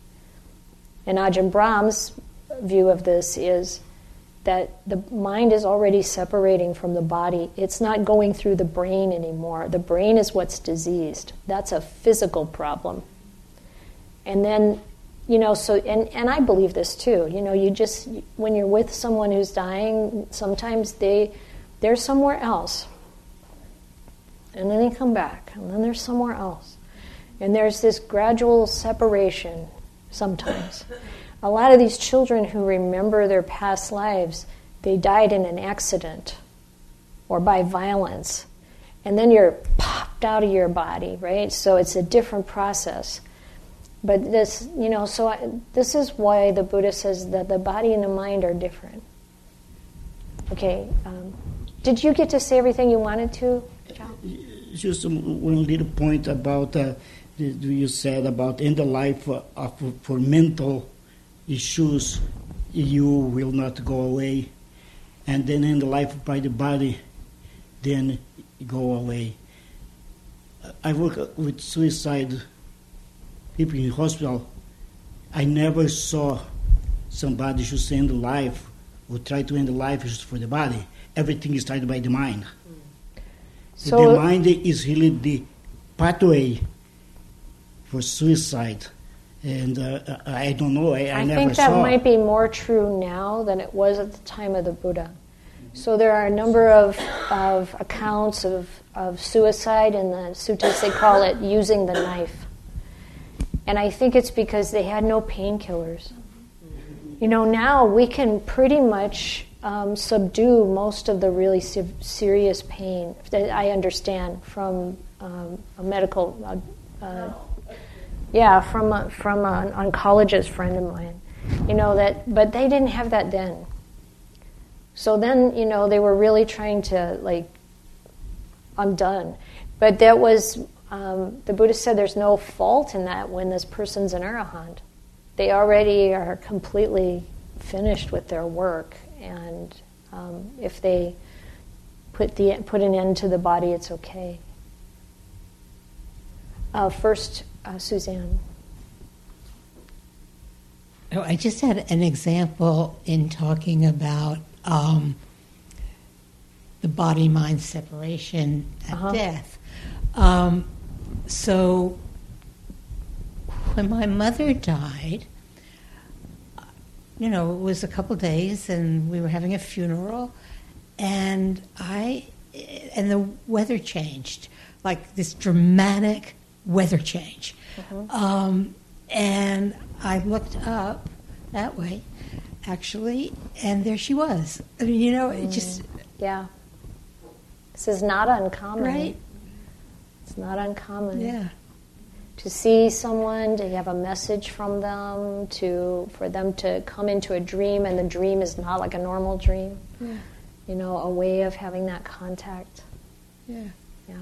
And Ajahn Brahm's view of this is that the mind is already separating from the body. It's not going through the brain anymore. The brain is what's diseased. That's a physical problem. And then, you know, so, and, and I believe this too. You know, you just, when you're with someone who's dying, sometimes they, they're somewhere else. And then they come back, and then they're somewhere else. And there's this gradual separation sometimes. A lot of these children who remember their past lives, they died in an accident or by violence. And then you're popped out of your body, right? So it's a different process. But this, you know, so I, this is why the Buddha says that the body and the mind are different. Okay, um, did you get to say everything you wanted to, John? just one little point about uh, the, you said about in the life uh, of, for mental issues, you will not go away, and then in the life by the body, then go away. I work with suicide people in hospital. I never saw somebody who end the life or try to end the life just for the body. Everything is started by the mind. So the mind is really the pathway for suicide. And uh, I don't know, I, I, I never think that saw. might be more true now than it was at the time of the Buddha. So there are a number of, of accounts of, of suicide in the suttas. They call it using the knife. And I think it's because they had no painkillers. You know, now we can pretty much um, subdue most of the really se- serious pain that I understand from um, a medical uh, uh, Yeah, from a, from an oncologist friend of mine, you know that, but they didn't have that then. So then, you know, they were really trying to like, I'm done. But that was um, the Buddha said there's no fault in that when this person's an arahant. They already are completely finished with their work, and um, if they put the put an end to the body, it's okay. Uh, first. Uh, Suzanne. Oh, I just had an example in talking about um, the body-mind separation at Uh-huh. death. Um, so when my mother died, you know, it was a couple days, and we were having a funeral, and I and the weather changed, like this dramatic weather change. Mm-hmm. Um, and I looked up that way, actually, and there she was. I mean, you know, it just... Yeah. This is not uncommon. Right. It's not uncommon. Yeah. To see someone, to have a message from them, to for them to come into a dream, and the dream is not like a normal dream. Yeah. You know, a way of having that contact. Yeah. Yeah.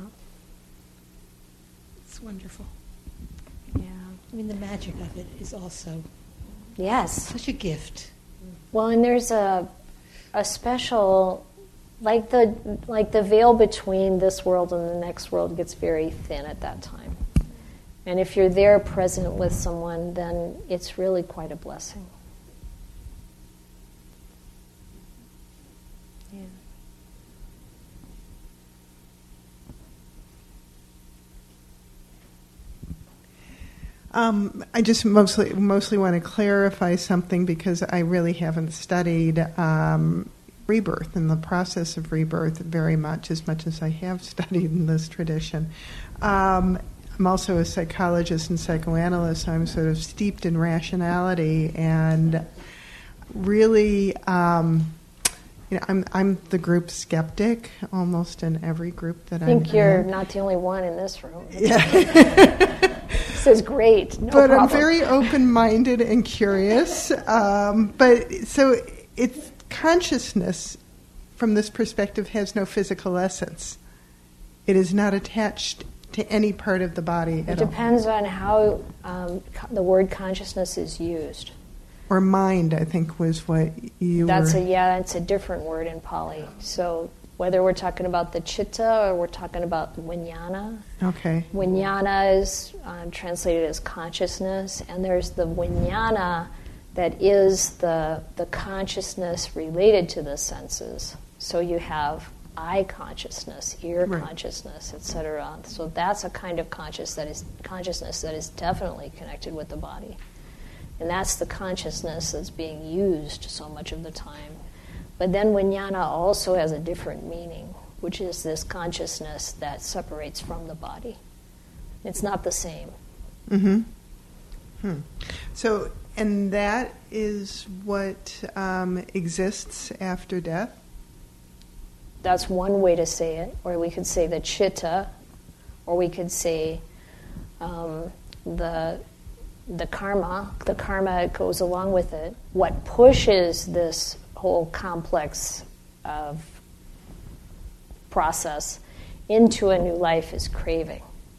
It's wonderful. Yeah. I mean, the magic of it is also Yes. such a gift. Well, and there's a a special, like the like the veil between this world and the next world gets very thin at that time. And if you're there present with someone, then it's really quite a blessing. Yeah. Um, I just mostly mostly want to clarify something because I really haven't studied um, rebirth and the process of rebirth very much, as much as I have studied in this tradition. Um, I'm also a psychologist and psychoanalyst, so I'm sort of steeped in rationality and really, um, you know, I'm I'm the group skeptic almost in every group that I think I'm you're in. not the only one in this room. Yeah. This is great. No but problem. I'm very open-minded and curious. Um, but so it's consciousness, from this perspective, has no physical essence. It is not attached to any part of the body at It depends on how um, co- the word consciousness is used. all. Or mind, I think, was what you That's were... a yeah. That's a different word in Pali. So whether we're talking about the chitta or we're talking about vijnana, Okay. vijnana is um, translated as consciousness, and there's the vijnana that is the the consciousness related to the senses. So you have eye consciousness, ear Right. consciousness, et cetera. So that's a kind of conscious that is consciousness that is definitely connected with the body, and that's the consciousness that's being used so much of the time. But then vijnana also has a different meaning, which is this consciousness that separates from the body. It's not the same. Mm-hmm. Hmm. So, and that is what um, exists after death? That's one way to say it. Or we could say the chitta, or we could say um, the the karma. The karma goes along with it. What pushes this whole complex of process into a new life is craving.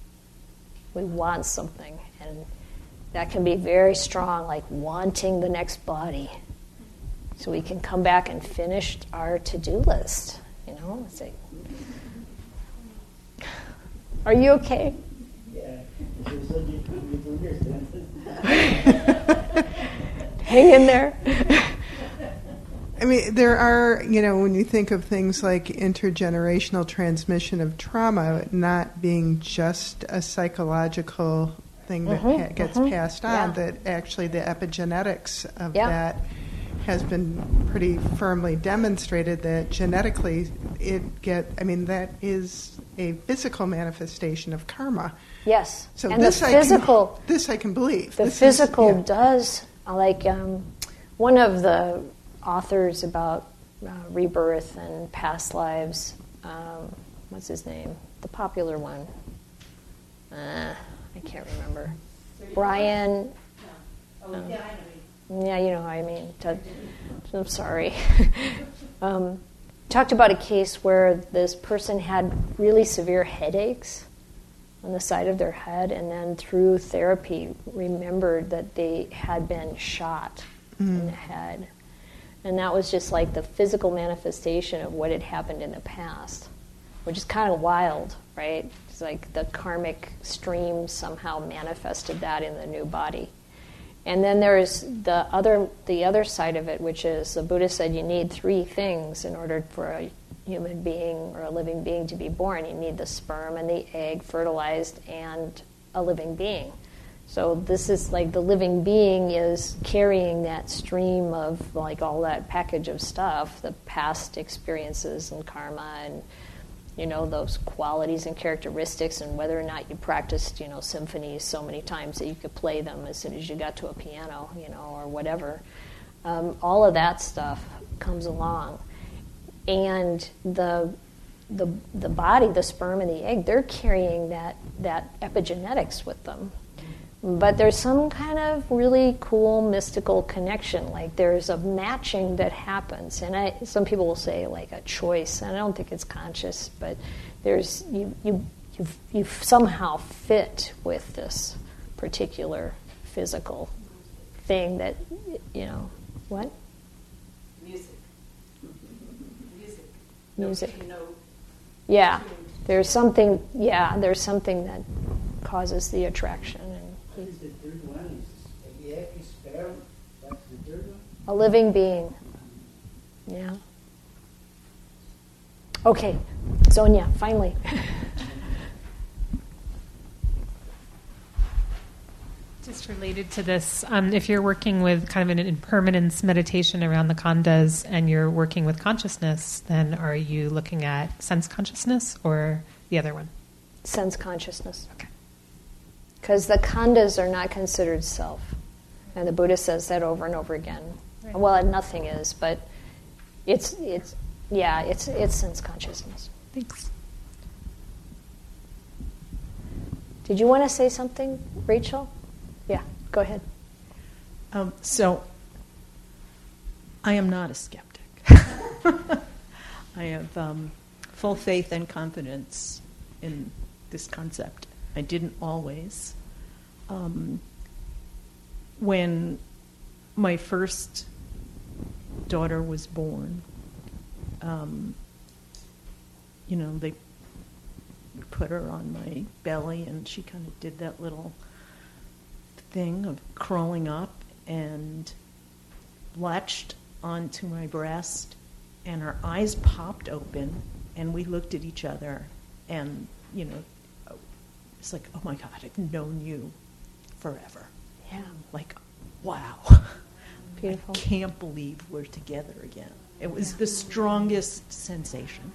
We want something, and that can be very strong, like wanting the next body, so we can come back and finish our to-do list. You know, it's like, are you okay? Yeah, it's so difficult to understand. Hang in there. I mean, there are, you know, when you think of things like intergenerational transmission of trauma not being just a psychological thing that Mhm, ha- gets mhm, passed on, yeah. that actually the epigenetics of Yeah. that has been pretty firmly demonstrated that genetically it get, I mean, that is a physical manifestation of karma. Yes, So and this the I physical, can, this I can believe. the This is- physical yeah. does, like um, one of the authors about uh, rebirth and past lives. Um, what's his name? The popular one. Uh, I can't remember. Brian. Um, yeah, you know what I mean. T- I'm sorry. um, talked about a case where this person had really severe headaches on the side of their head, and then through therapy remembered that they had been shot Mm. in the head. And that was just like the physical manifestation of what had happened in the past, which is kind of wild, right? It's like the karmic stream somehow manifested that in the new body. And then there's the other the other side of it, which is the Buddha said you need three things in order for a human being or a living being to be born. You need the sperm and the egg fertilized and a living being. So this is like the living being is carrying that stream of like all that package of stuff, the past experiences and karma and, you know, those qualities and characteristics, and whether or not you practiced, you know, symphonies so many times that you could play them as soon as you got to a piano, you know, or whatever. Um, all of that stuff comes along. And the the the body, the sperm and the egg, they're carrying that, that epigenetics with them. But there's some kind of really cool mystical connection. Like there's a matching that happens, and I, some people will say like a choice. And I don't think it's conscious, but there's you you you you somehow fit with this particular physical thing that you know what Music. Music. music. You know, Yeah, there's something. Yeah, there's something that causes the attraction. And What is the third one? Is egg, sperm? What's the third one? a living being. Yeah. Okay, Sonia, finally. Just related to this, um, if you're working with kind of an impermanence meditation around the khandhas and you're working with consciousness, then are you looking at sense consciousness or the other one? Sense consciousness. Okay. Because the khandhas are not considered self. And the Buddha says that over and over again. Right. Well, nothing is, but it's, it's yeah, it's, it's sense consciousness. Thanks. Did you want to say something, Rachel? Yeah, go ahead. Um, so, I am not a skeptic. I have um, full faith and confidence in this concept. I didn't always. Um, when my first daughter was born, um, you know, they put her on my belly and she kind of did that little thing of crawling up and latched onto my breast, and her eyes popped open and we looked at each other, and you know, it's like, oh my God, I've known you forever. Yeah. Like, wow. Beautiful. I can't believe we're together again. It was yeah. the strongest sensation.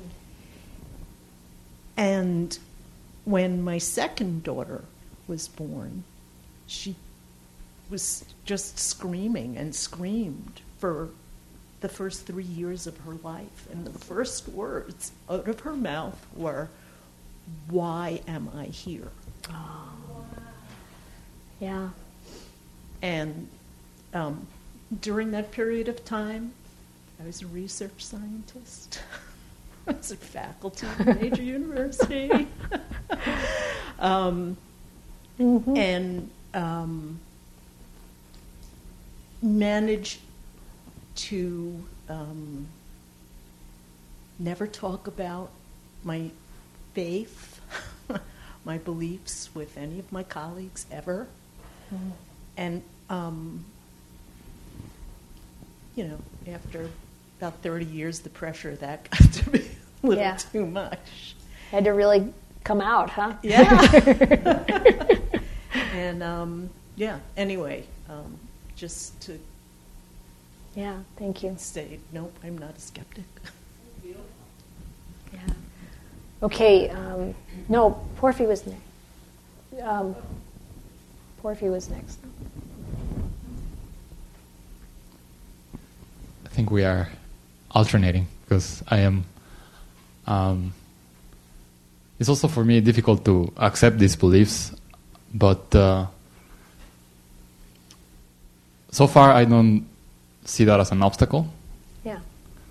And when my second daughter was born, she was just screaming and screamed for the first three years of her life. And the first words out of her mouth were, "Why am I here?" Oh. Yeah. And um, during that period of time, I was a research scientist. I was a faculty at a major university. um, mm-hmm. And um, managed to um, never talk about my faith, my beliefs with any of my colleagues ever. Mm-hmm. And, um, you know, after about thirty years, the pressure of that got to be a little yeah. too much. Had to really come out, huh? Yeah. And, um, yeah, anyway, um, just to yeah, thank you. say, nope, I'm not a skeptic. Yeah. Okay, um, no, Porphy was next. Um, Porphy was next. I think we are alternating because I am. Um, it's also for me difficult to accept these beliefs, but uh, so far I don't see that as an obstacle. Yeah.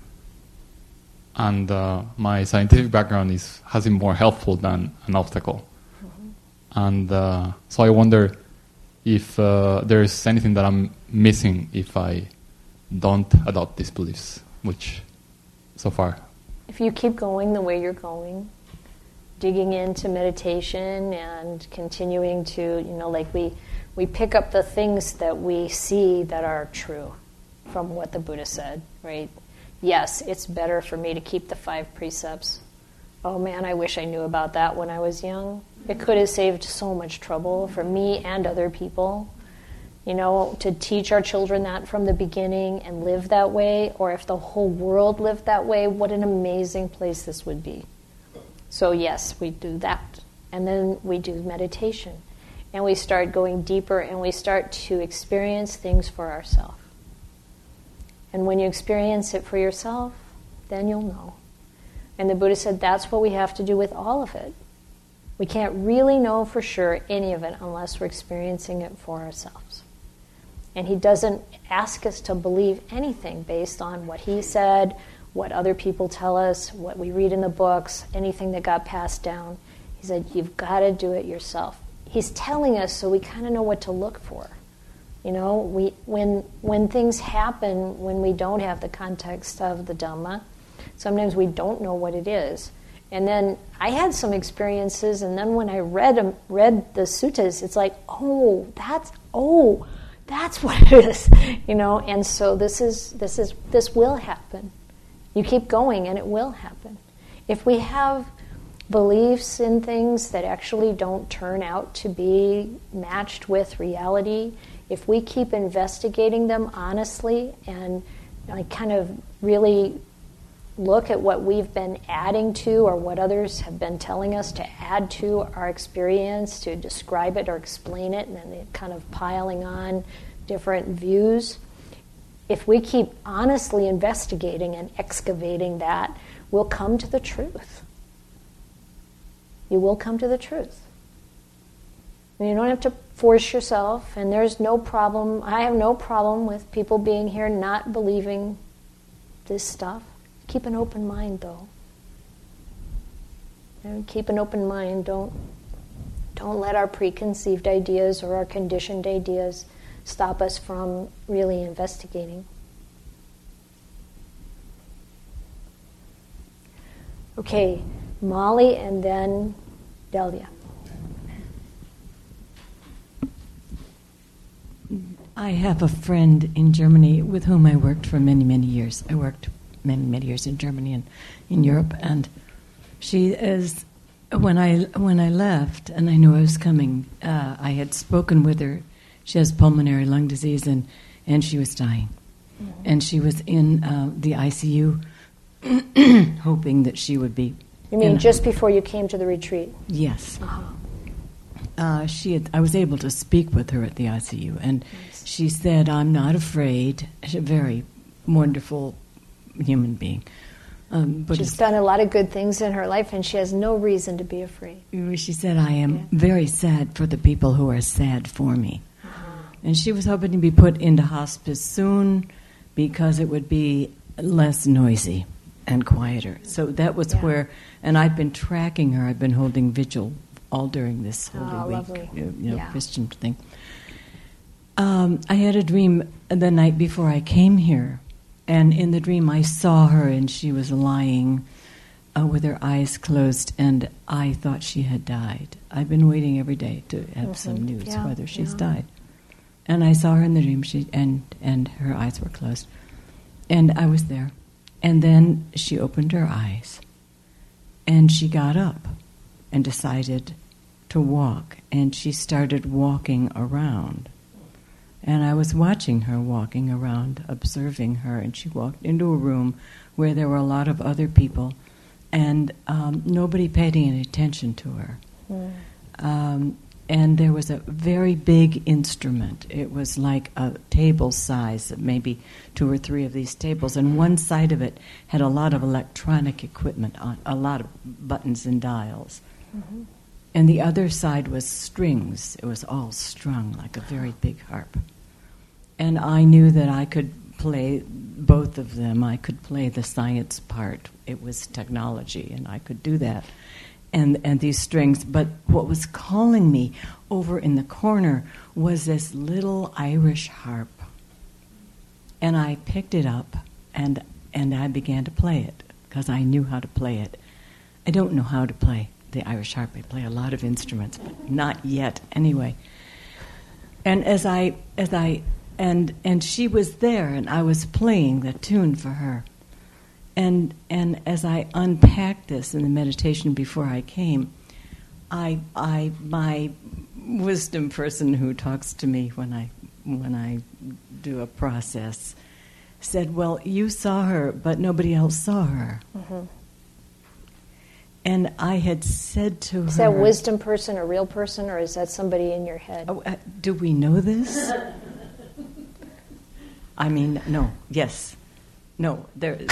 And uh, my scientific background is has been more helpful than an obstacle. Mm-hmm. And uh, so I wonder if uh, there's anything that I'm missing if I don't adopt these beliefs, which so far. If you keep going the way you're going, digging into meditation and continuing to, you know, like we, we pick up the things that we see that are true from what the Buddha said, right? Yes, it's better for me to keep the five precepts. Oh man, I wish I knew about that when I was young. It could have saved so much trouble for me and other people. You know, to teach our children that from the beginning and live that way, or if the whole world lived that way, what an amazing place this would be. So yes, we do that. And then we do meditation. And we start going deeper and we start to experience things for ourselves. And when you experience it for yourself, then you'll know. And the Buddha said that's what we have to do with all of it. We can't really know for sure any of it unless we're experiencing it for ourselves. And he doesn't ask us to believe anything based on what he said, what other people tell us, what we read in the books, anything that got passed down. He said, you've got to do it yourself. He's telling us so we kind of know what to look for. You know, we when when things happen, when we don't have the context of the Dhamma, sometimes we don't know what it is. And then I had some experiences, and then when I read them, read the suttas, it's like, oh, that's oh, that's what it is, you know. And so this is this is this will happen. You keep going, and it will happen. If we have beliefs in things that actually don't turn out to be matched with reality, if we keep investigating them honestly and like kind of really look at what we've been adding to or what others have been telling us to add to our experience, to describe it or explain it, and then kind of piling on different views, if we keep honestly investigating and excavating that, we'll come to the truth. You will come to the truth. And you don't have to force yourself, and there's no problem. I have no problem with people being here not believing this stuff. Keep an open mind, though. And keep an open mind. Don't, don't let our preconceived ideas or our conditioned ideas stop us from really investigating. Okay, Molly and then Delia. I have a friend in Germany with whom I worked for many, many years. I worked many, many years in Germany and in Europe, and she is. When I when I left, and I knew I was coming, uh, I had spoken with her. She has pulmonary lung disease, and, and she was dying, mm-hmm. and she was in uh, the I C U, hoping that she would be. You mean just before you came to the retreat? Yes. Uh-huh. Uh, she had, I was able to speak with her at the I C U, and nice. She said, "I'm not afraid." She's a very wonderful human being. Um, but She's done a lot of good things in her life, and she has no reason to be afraid. She said, "I am yeah. very sad for the people who are sad for me." Uh-huh. And she was hoping to be put into hospice soon because it would be less noisy and quieter. So that was yeah. where, and I've been tracking her. I've been holding vigil all during this Holy oh, Week, lovely. you know, yeah. Christian thing. Um, I had a dream the night before I came here, and in the dream I saw her, and she was lying uh, with her eyes closed, and I thought she had died. I've been waiting every day to have mm-hmm. some news yeah. whether she's yeah. died. And I saw her in the dream, she, and, and her eyes were closed. And I was there. And then she opened her eyes, and she got up and decided to walk, and she started walking around. And I was watching her walking around, observing her, and she walked into a room where there were a lot of other people, and um, nobody paid any attention to her. Mm. Um, and there was a very big instrument. It was like a table size, maybe two or three of these tables, and one side of it had a lot of electronic equipment on, a lot of buttons and dials. Mm-hmm. And the other side was strings. It was all strung like a very big harp. And I knew that I could play both of them. I could play the science part. It was technology, and I could do that. And and these strings. But what was calling me over in the corner was this little Irish harp. And I picked it up, and and I began to play it, because I knew how to play it. I don't know how to play the Irish harp. I play a lot of instruments, but not yet anyway. And as I as I and and she was there, and I was playing the tune for her. And and as I unpacked this in the meditation before I came, I I my wisdom person who talks to me when I when I do a process said, "Well, you saw her, but nobody else saw her." Mm-hmm. And I had said to her... Is that wisdom person a real person, or is that somebody in your head? Oh, uh, do we know this? I mean, no, yes. No, there is...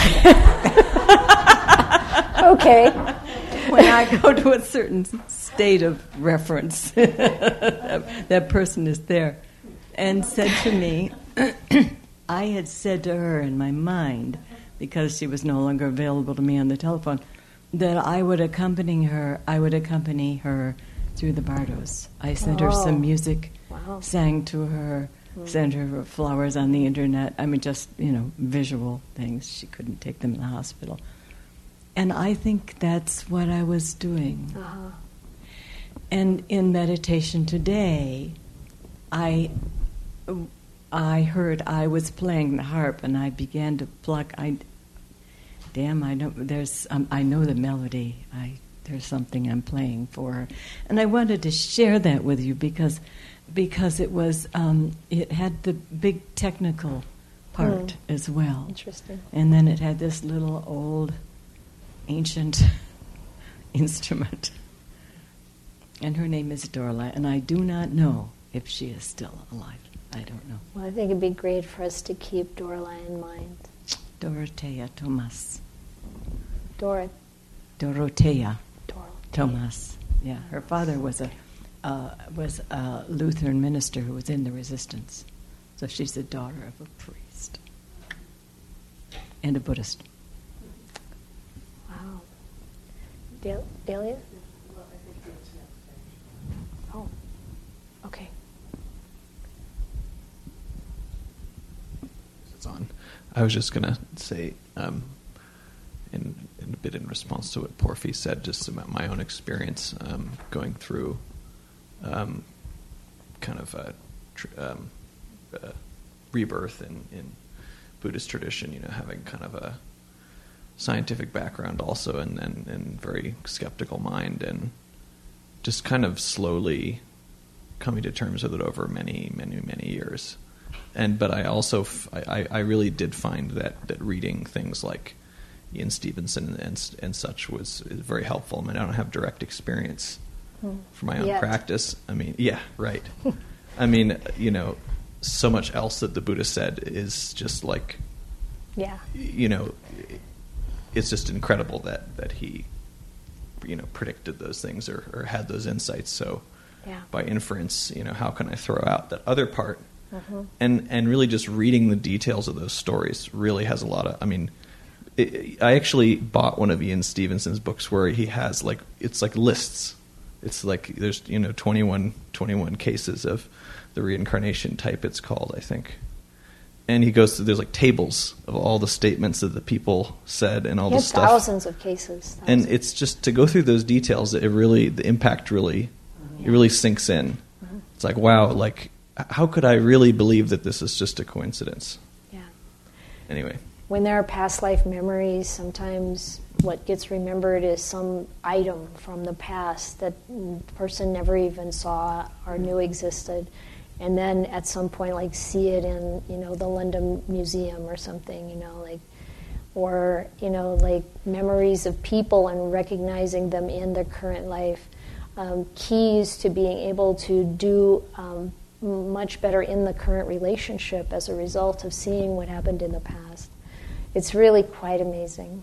Okay. When I go to a certain state of reference, that, that person is there. And said to me, I had said to her in my mind, because she was no longer available to me on the telephone, that I would accompany her. I would accompany her through the Bardos. I sent oh. her some music, wow. sang to her, mm. sent her flowers on the internet. I mean, just you know, visual things. She couldn't take them in the hospital, and I think that's what I was doing. Uh-huh. And in meditation today, I I heard I was playing the harp, and I began to pluck. I. Damn, I know there's. Um, I know the melody. I there's something I'm playing for her. And I wanted to share that with you because because it was um, it had the big technical part Mm. as well. Interesting. And then it had this little old ancient instrument. And her name is Dorla, and I do not know if she is still alive. I don't know. Well, I think it'd be great for us to keep Dorla in mind. Dorotea Tomas. Dor- Dorotea Dorotea. Tomas. Yeah, her father was a uh, was a Lutheran minister who was in the resistance. So she's the daughter of a priest and a Buddhist. Wow. Del- Delia? Oh, okay. It's on. I was just going to say, um, in, in a bit in response to what Porfi said, just about my own experience um, going through um, kind of a tr- um, uh, rebirth in, in Buddhist tradition, you know, having kind of a scientific background also and, and, and very skeptical mind, and just kind of slowly coming to terms with it over many, many, many years. And but I also f- I, I really did find that, that reading things like Ian Stevenson and and such was is very helpful. I mean, I don't have direct experience Hmm. for my own Yet. practice. I mean, yeah, right. I mean, you know, so much else that the Buddha said is just like, Yeah. you know, it's just incredible that, that he, you know, predicted those things or, or had those insights. So Yeah. by inference, you know, how can I throw out that other part? Mhm. And and really just reading the details of those stories really has a lot of, I mean, it, I actually bought one of Ian Stevenson's books where he has like, it's like lists. It's like there's, you know, twenty-one, twenty-one cases of the reincarnation type, it's called, I think. And he goes through, there's like tables of all the statements that the people said and all He the had stuff. thousands of cases. And thousands. it's just to go through those details, it really, the impact really, it really sinks in. Mhm. It's like, wow, like, how could I really believe that this is just a coincidence? Yeah. Anyway. When there are past life memories, sometimes what gets remembered is some item from the past that the person never even saw or knew existed. And then at some point, like, see it in, you know, the London Museum or something, you know, like, or, you know, like memories of people and recognizing them in their current life. Um, keys to being able to do um, much better in the current relationship as a result of seeing what happened in the past. It's really quite amazing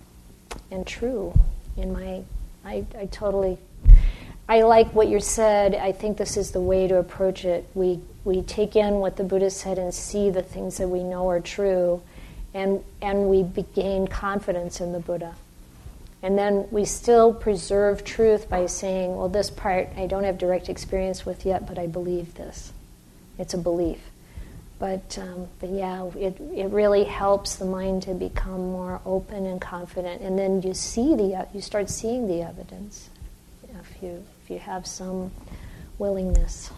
and true. In my, I, I totally, I like what you said. I think this is the way to approach it. We we take in what the Buddha said and see the things that we know are true, and and we gain confidence in the Buddha. And then we still preserve truth by saying, well, this part I don't have direct experience with yet, but I believe this. It's a belief. But, um, but yeah, it it really helps the mind to become more open and confident. And then you see the you start seeing the evidence if you if you have some willingness.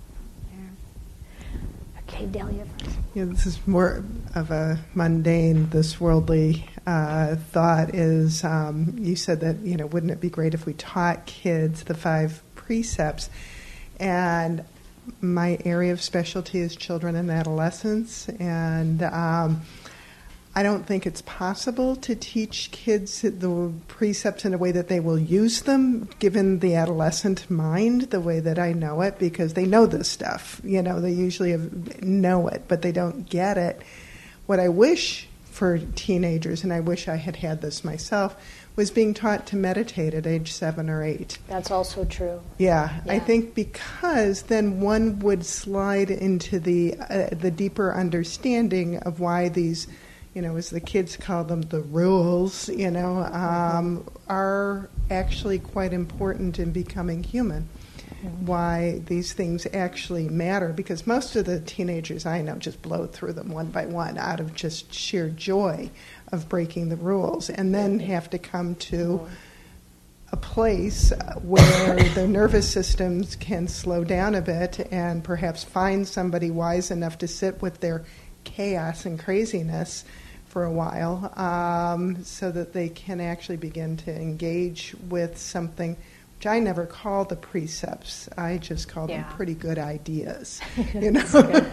There. Okay, Delia first. Yeah, this is more of a mundane, this worldly uh, thought is, um, you said that, you know, wouldn't it be great if we taught kids the five precepts? And my area of specialty is children and adolescents, and um, I don't think it's possible to teach kids the precepts in a way that they will use them, given the adolescent mind, the way that I know it, because they know this stuff. You know, they usually have, know it, but they don't get it. What I wish for teenagers, and I wish I had had this myself, was being taught to meditate at age seven or eight. That's also true. Yeah, Yeah. I think because then one would slide into the uh, the deeper understanding of why these, you know, as the kids call them, the rules, you know, um, are actually quite important in becoming human. Why these things actually matter, because most of the teenagers I know just blow through them one by one out of just sheer joy of breaking the rules, and then have to come to a place where their nervous systems can slow down a bit and perhaps find somebody wise enough to sit with their chaos and craziness for a while, um, so that they can actually begin to engage with something which I never call the precepts. I just call Yeah. them pretty good ideas, you know.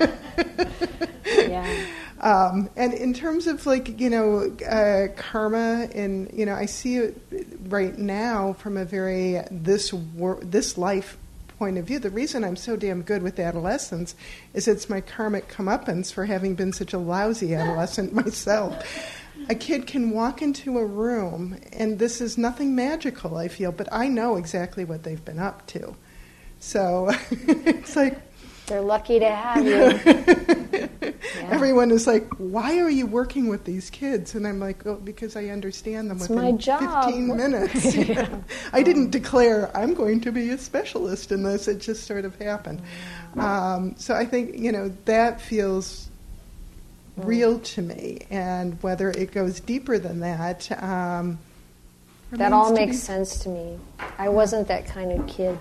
Yeah. Um, and in terms of like, you know, uh, karma, and, you know, I see it right now from a very this wor- this life point of view. The reason I'm so damn good with adolescents is it's my karmic comeuppance for having been such a lousy adolescent myself. A kid can walk into a room, and this is nothing magical, I feel, but I know exactly what they've been up to. So it's like... They're lucky to have you. Yeah. Everyone is like, why are you working with these kids? And I'm like, oh, because I understand them It's within my job. fifteen minutes. Yeah. I didn't declare I'm going to be a specialist in this. It just sort of happened. Um, so I think, you know, that feels real to me. And whether it goes deeper than that, um, That all remains to makes be- sense to me. I wasn't that kind of kid.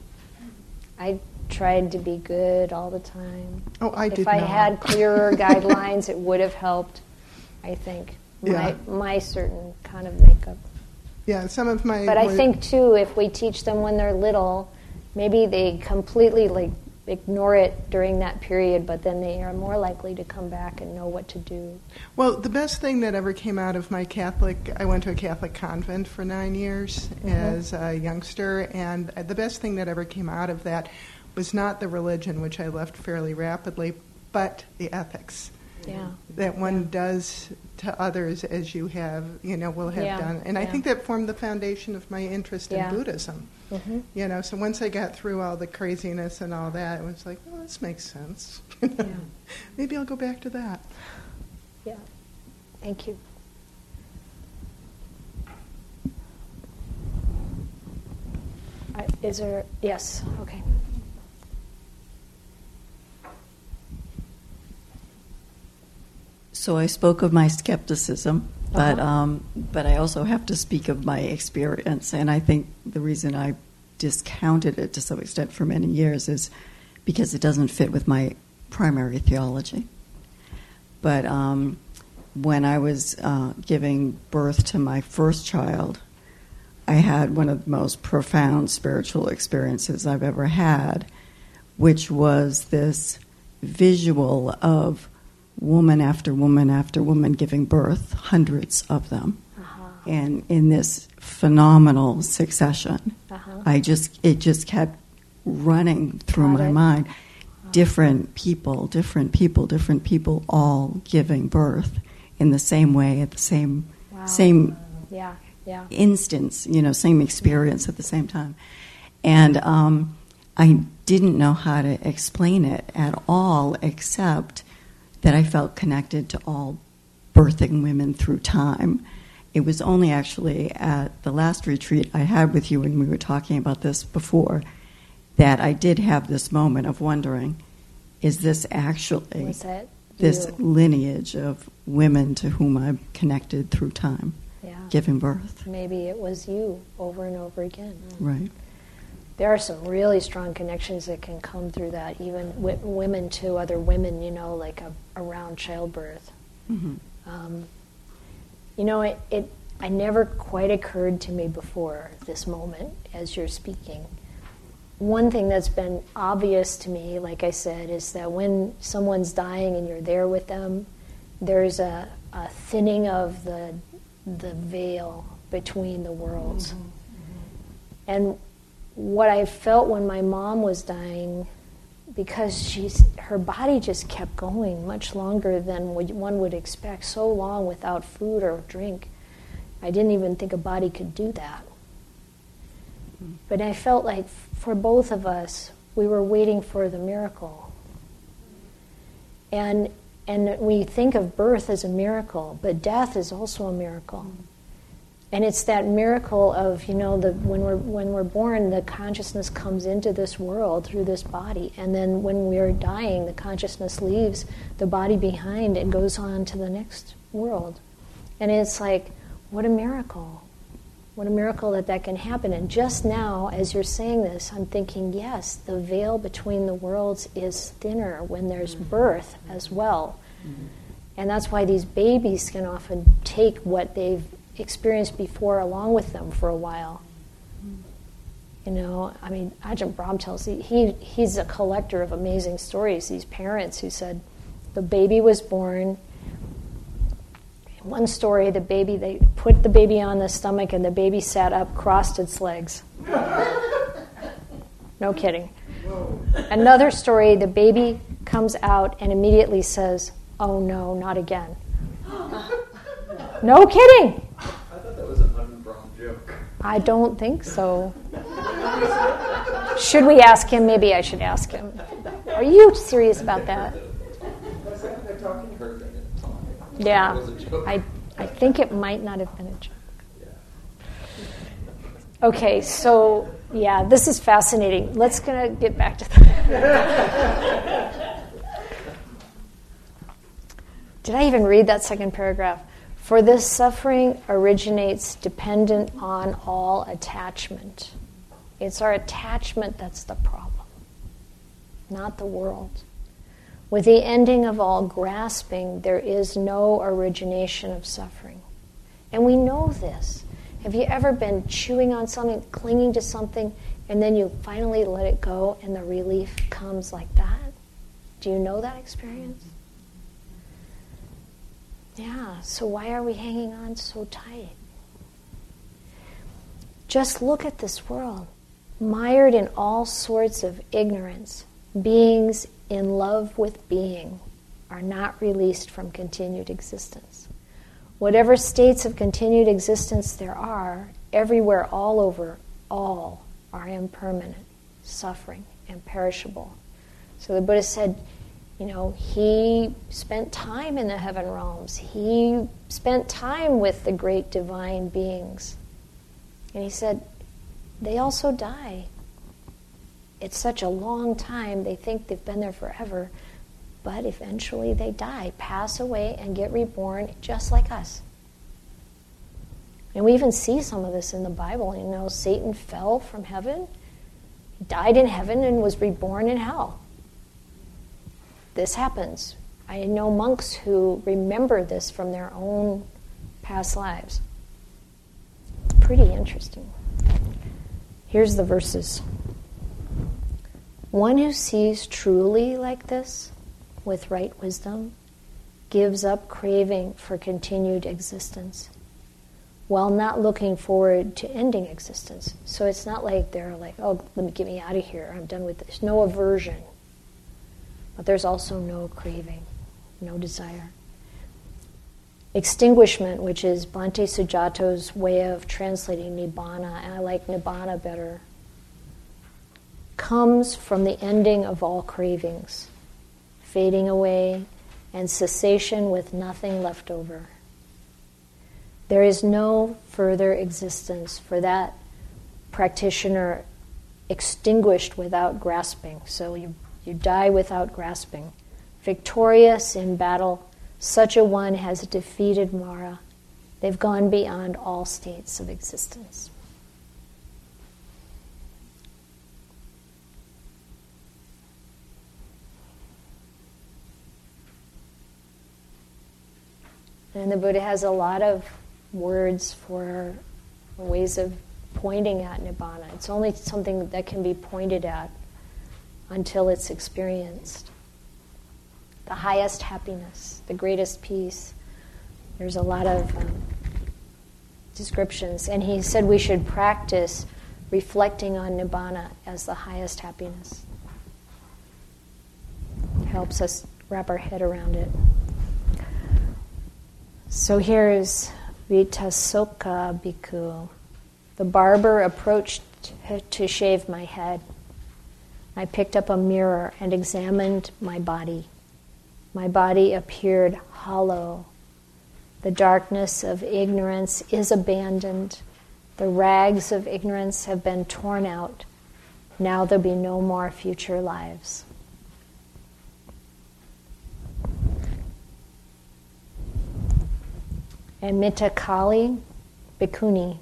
I tried to be good all the time. Oh, I if did I not. had clearer guidelines, it would have helped, I think. My, Yeah. my certain kind of makeup. Yeah, some of my... But I more- think, too, if we teach them when they're little, maybe they completely like ignore it during that period, but then they are more likely to come back and know what to do. Well, the best thing that ever came out of my Catholic, I went to a Catholic convent for nine years Mhm. as a youngster, and the best thing that ever came out of that was not the religion, which I left fairly rapidly, but the ethics. Yeah. That one does to others as you have, you know, will have Yeah, done. And I yeah. think that formed the foundation of my interest Yeah. in Buddhism. Mhm. You know, so once I got through all the craziness and all that, it was like, oh, this makes sense. Maybe I'll go back to that. Yeah. Thank you. I, is there, yes, okay. So I spoke of my skepticism, but Uh-huh. um, but I also have to speak of my experience, and I think the reason I discounted it to some extent for many years is because it doesn't fit with my primary theology. But um, when I was uh, giving birth to my first child, I had one of the most profound spiritual experiences I've ever had, which was this visual of woman after woman after woman giving birth, hundreds of them, Uh-huh. and in this phenomenal succession. Uh-huh. I just it just kept running through Got my it. mind. Different people, different people, different people, all giving birth in the same way at the same Wow. same Yeah, yeah. instance, you know, same experience at the same time. And um, I didn't know how to explain it at all, except that I felt connected to all birthing women through time. It was only actually at the last retreat I had with you when we were talking about this before that I did have this moment of wondering, is this actually Was that this you? lineage of women to whom I'm connected through time, Yeah. giving birth? Maybe it was you over and over again. Right. There are some really strong connections that can come through that, even w- women to other women, you know, like a, around childbirth. Mm-hmm. Um, you know, it, it I never quite occurred to me before this moment as you're speaking. One thing that's been obvious to me, like I said, is that when someone's dying and you're there with them, there's a, a thinning of the the veil between the worlds. And what I felt when my mom was dying, because she's her body just kept going much longer than what one would expect, so long without food or drink. I didn't even think a body could do that. But I felt like for both of us, we were waiting for the miracle. And and we think of birth as a miracle, but death is also a miracle. And it's that miracle of, you know, the when we're when we're born, the consciousness comes into this world through this body, and then when we're dying, the consciousness leaves the body behind and goes on to the next world. And it's like, what a miracle. What a miracle that that can happen. And just now, as you're saying this, I'm thinking, yes, the veil between the worlds is thinner when there's birth as well. And that's why these babies can often take what they've experienced before along with them for a while. You know, I mean, Ajahn Brahm tells he, he he's a collector of amazing stories. These parents who said the baby was born. In one story, the baby, they put the baby on the stomach and the baby sat up, crossed its legs. No kidding. Another story, the baby comes out and immediately says, "Oh no, not again." No kidding. I thought that was an Ajahn Brahm joke. I don't think so. Should we ask him? Maybe I should ask him. Are you serious about that? Yeah, I, I think it might not have been a joke. Okay, so yeah, this is fascinating. Let's gonna get back to that. Did I even read that second paragraph? For this suffering originates dependent on all attachment. It's our attachment that's the problem, not the world. With the ending of all grasping, there is no origination of suffering. And we know this. Have you ever been chewing on something, clinging to something, and then you finally let it go and the relief comes like that? Do you know that experience? Yeah, so why are we hanging on so tight? Just look at this world, mired in all sorts of ignorance. Beings in love with being are not released from continued existence. Whatever states of continued existence there are, everywhere, all over, all are impermanent, suffering, and perishable. So the Buddha said, you know, he spent time in the heaven realms. He spent time with the great divine beings. And he said, they also die. It's such a long time, they think they've been there forever, but eventually they die, pass away, and get reborn just like us. And we even see some of this in the Bible. You know, Satan fell from heaven, he died in heaven, and was reborn in hell. This happens. I know monks who remember this from their own past lives. Pretty interesting. Here's the verses. One who sees truly like this, with right wisdom, gives up craving for continued existence, while not looking forward to ending existence. So it's not like they're like, oh, let me get me out of here, I'm done with this. No aversion. But there's also no craving, no desire. Extinguishment, which is Bhante Sujato's way of translating Nibbana, and I like Nibbana better, comes from the ending of all cravings, fading away, and cessation with nothing left over. There is no further existence for that practitioner extinguished without grasping. So you, you die without grasping. Victorious in battle, such a one has defeated Mara. They've gone beyond all states of existence. And the Buddha has a lot of words for ways of pointing at Nibbana. It's only something that can be pointed at until it's experienced. The highest happiness, the greatest peace. There's a lot of um, descriptions. And he said we should practice reflecting on Nibbana as the highest happiness. It helps us wrap our head around it. So here's Vitasoka Bhikkhu. The barber approached to shave my head. I picked up a mirror and examined my body. My body appeared hollow. The darkness of ignorance is abandoned. The rags of ignorance have been torn out. Now there'll be no more future lives. And Mittakali Bhikkhuni.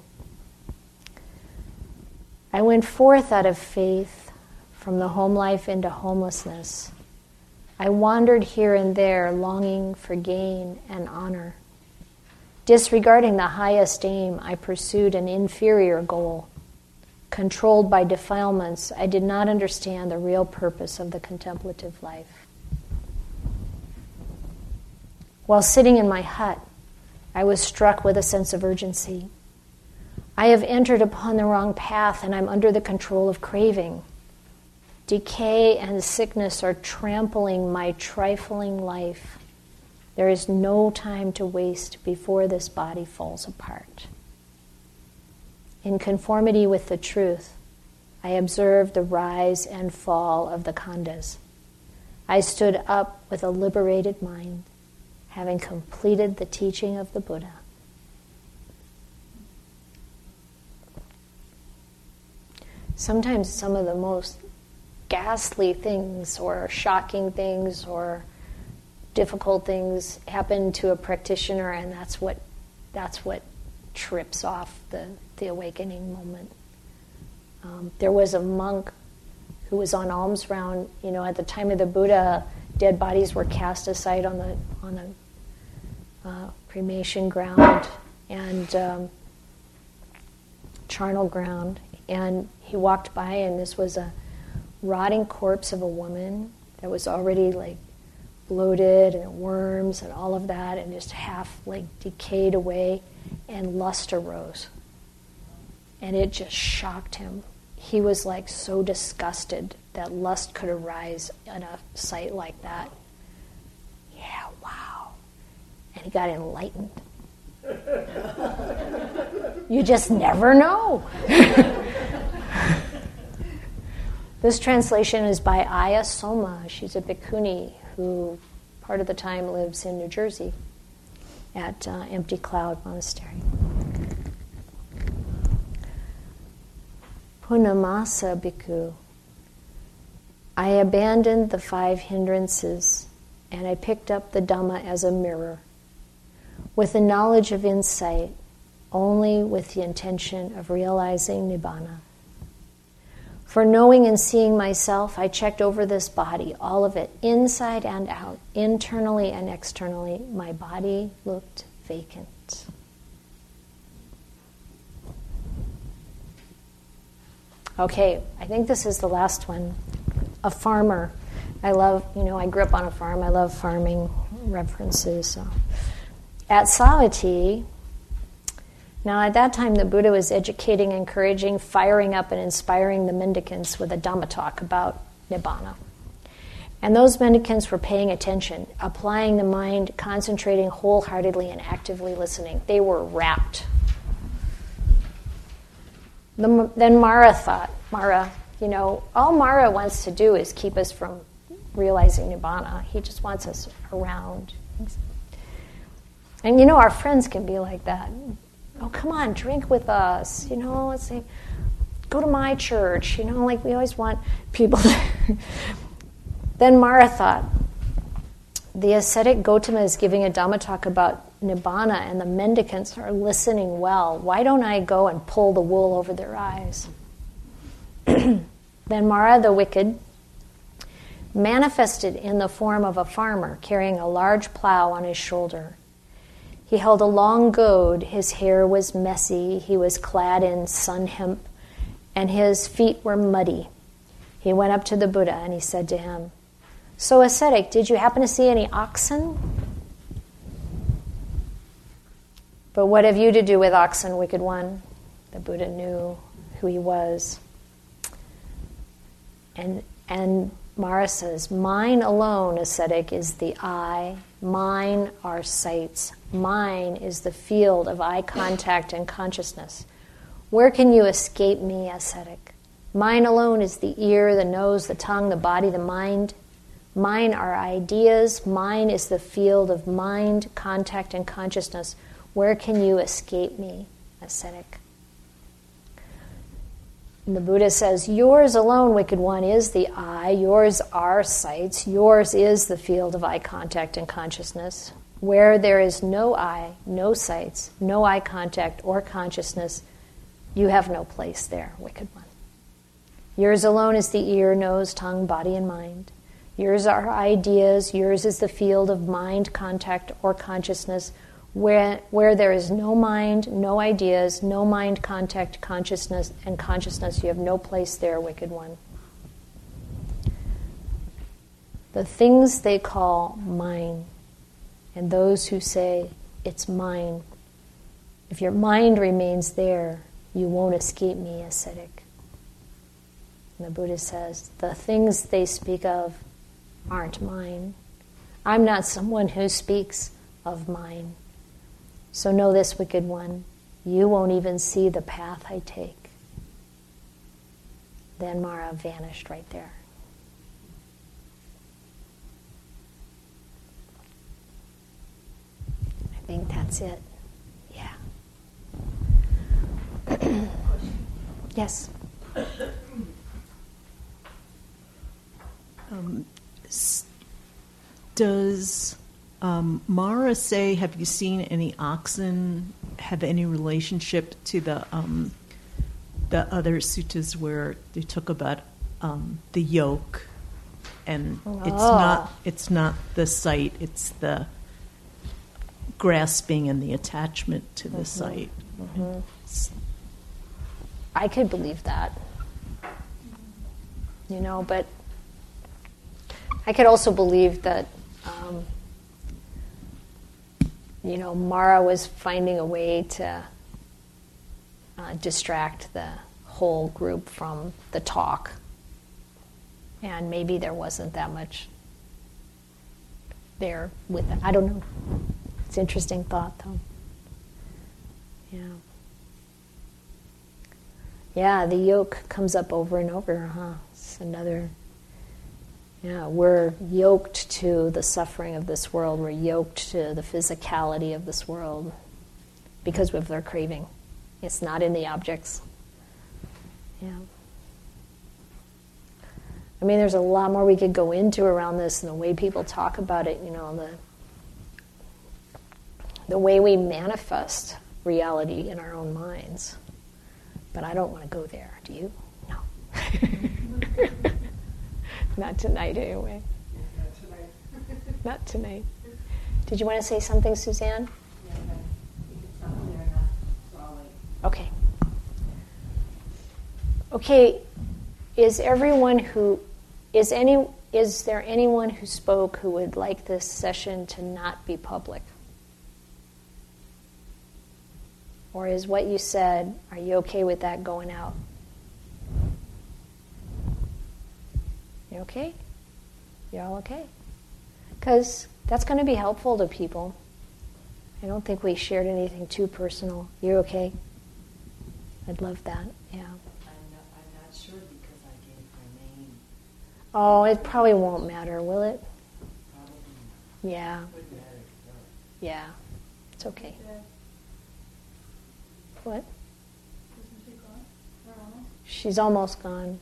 I went forth out of faith from the home life into homelessness. I wandered here and there, longing for gain and honor. Disregarding the highest aim, I pursued an inferior goal. Controlled by defilements, I did not understand the real purpose of the contemplative life. While sitting in my hut, I was struck with a sense of urgency. I have entered upon the wrong path, and I'm under the control of craving. Decay and sickness are trampling my trifling life. There is no time to waste before this body falls apart. In conformity with the truth, I observed the rise and fall of the khandhas. I stood up with a liberated mind, having completed the teaching of the Buddha. Sometimes some of the most ghastly things or shocking things or difficult things happen to a practitioner, and that's what that's what trips off the, the awakening moment. Um, there was a monk who was on alms round. You know, at the time of the Buddha, dead bodies were cast aside on the on the uh, cremation ground and um, charnel ground, and he walked by, and this was a rotting corpse of a woman that was already like bloated and worms and all of that, and just half like decayed away, and lust arose. And it just shocked him. He was like so disgusted that lust could arise in a sight like that. Yeah, wow. And he got enlightened. You just never know. This translation is by Aya Soma. She's a bhikkhuni who part of the time lives in New Jersey at uh, Empty Cloud Monastery. Punamasa Bhikkhu. I abandoned the five hindrances, and I picked up the Dhamma as a mirror, with the knowledge of insight, only with the intention of realizing Nibbana. For knowing and seeing myself, I checked over this body, all of it, inside and out, internally and externally. My body looked vacant. Okay, I think this is the last one. A farmer. I love, you know, I grew up on a farm. I love farming references. So. At Savatthi, now at that time the Buddha was educating, encouraging, firing up and inspiring the mendicants with a Dhamma talk about Nibbana. And those mendicants were paying attention, applying the mind, concentrating wholeheartedly and actively listening. They were rapt. The, then Mara thought, Mara, you know, all Mara wants to do is keep us from realizing Nibbana. He just wants us around. And you know, our friends can be like that. Oh, come on, drink with us. You know, let's say, go to my church. You know, like we always want people to... Then Mara thought, the ascetic Gautama is giving a Dhamma talk about Nibbana, and the mendicants are listening well. Why don't I go and pull the wool over their eyes? Then Mara the wicked manifested in the form of a farmer carrying a large plow on his shoulder. He held a long goad, his hair was messy, he was clad in sun hemp, and his feet were muddy. He went up to the Buddha and he said to him, "So, ascetic, did you happen to see any oxen?" "But what have you to do with oxen, wicked one?" The Buddha knew who he was. And and Mara says, "Mine alone, ascetic, is the eye. Mine are sights. Mine is the field of eye contact and consciousness. Where can you escape me, ascetic? Mine alone is the ear, the nose, the tongue, the body, the mind. Mine are ideas. Mine is the field of mind, contact, and consciousness. Where can you escape me, ascetic?" And the Buddha says, "Yours alone, wicked one, is the eye. Yours are sights. Yours is the field of eye contact and consciousness. Where there is no eye, no sights, no eye contact or consciousness, you have no place there, wicked one. Yours alone is the ear, nose, tongue, body, and mind. Yours are ideas. Yours is the field of mind, contact, or consciousness, where, where there is no mind, no ideas, no mind, contact, consciousness, and consciousness. You have no place there, wicked one. The things they call mine, and those who say it's mine. If your mind remains there, you won't escape me, ascetic. And the Buddha says, the things they speak of aren't mine. I'm not someone who speaks of mine. So know this, wicked one, you won't even see the path I take. Then Mara vanished right there. I think that's it. Yeah. Yes. Um, s- does um, Mara say, have you seen any oxen have any relationship to the um, the other suttas where they talk about um, the yoke, and Oh. it's not it's not the sight, it's the grasping and the attachment to the Mhm. sight. Mhm. I could believe that. You know, but I could also believe that, um, you know, Mara was finding a way to uh, distract the whole group from the talk. And maybe there wasn't that much there with it. I don't know. It's an interesting thought, though. Yeah. Yeah, the yoke comes up over and over, huh? It's another... Yeah, we're yoked to the suffering of this world. We're yoked to the physicality of this world because of their craving. It's not in the objects. Yeah. I mean, there's a lot more we could go into around this and the way people talk about it, you know, the the way we manifest reality in our own minds. But I don't want to go there. Do you? No. Not tonight, anyway. Not tonight. Not tonight. Did you want to say something, Suzanne? Yeah, but you can stop there and ask, so I'll wait. Okay. Okay. Is everyone who is any is there anyone who spoke who would like this session to not be public? Or is what you said, are you okay with that going out? You okay? You all okay? Because that's going to be helpful to people. I don't think we shared anything too personal. You're okay? I'd love that, yeah. I'm not, I'm not sure because I gave her name. Oh, it probably won't matter, will it? Probably Yeah. not. Wouldn't matter to her. Yeah. It's okay. What? She's almost gone.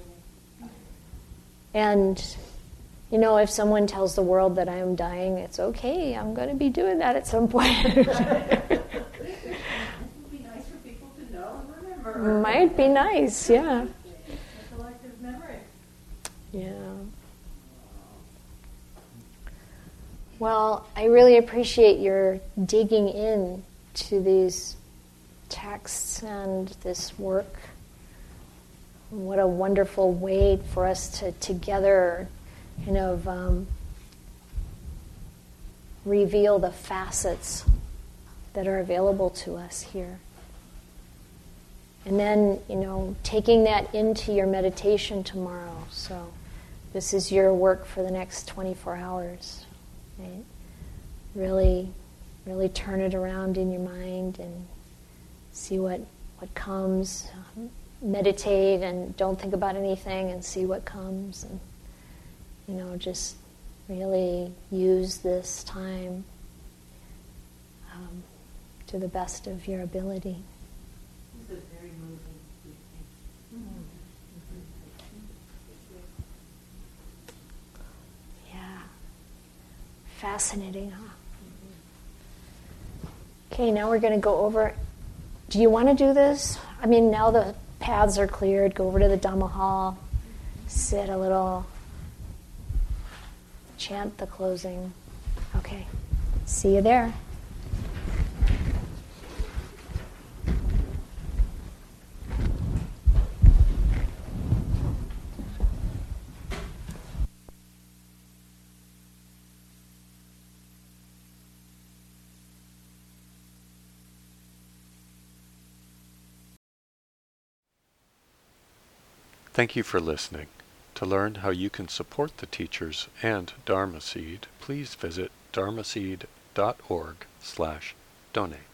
And, you know, if someone tells the world that I am dying, it's okay. I'm going to be doing that at some point. It would be nice for people to know and remember. Might be nice, yeah. A collective memory. Yeah. Well, I really appreciate your digging in to these texts and this work. What a wonderful way for us to together kind of um, reveal the facets that are available to us here. And then, you know, taking that into your meditation tomorrow. So this is your work for the next twenty-four hours. Right? Really, really turn it around in your mind and see what, what comes. Um, meditate and don't think about anything and see what comes. And, you know, just really use this time um, to the best of your ability. This is very moving. Mm-hmm. Yeah. Fascinating, huh? Okay, now we're going to go over. Do you want to do this? I mean, now the paths are cleared. Go over to the Dhamma hall. Sit a little. chant the closing. Okay. See you there. Thank you for listening. To learn how you can support the teachers and Dharma Seed, please visit dharmaseed dot org slash donate.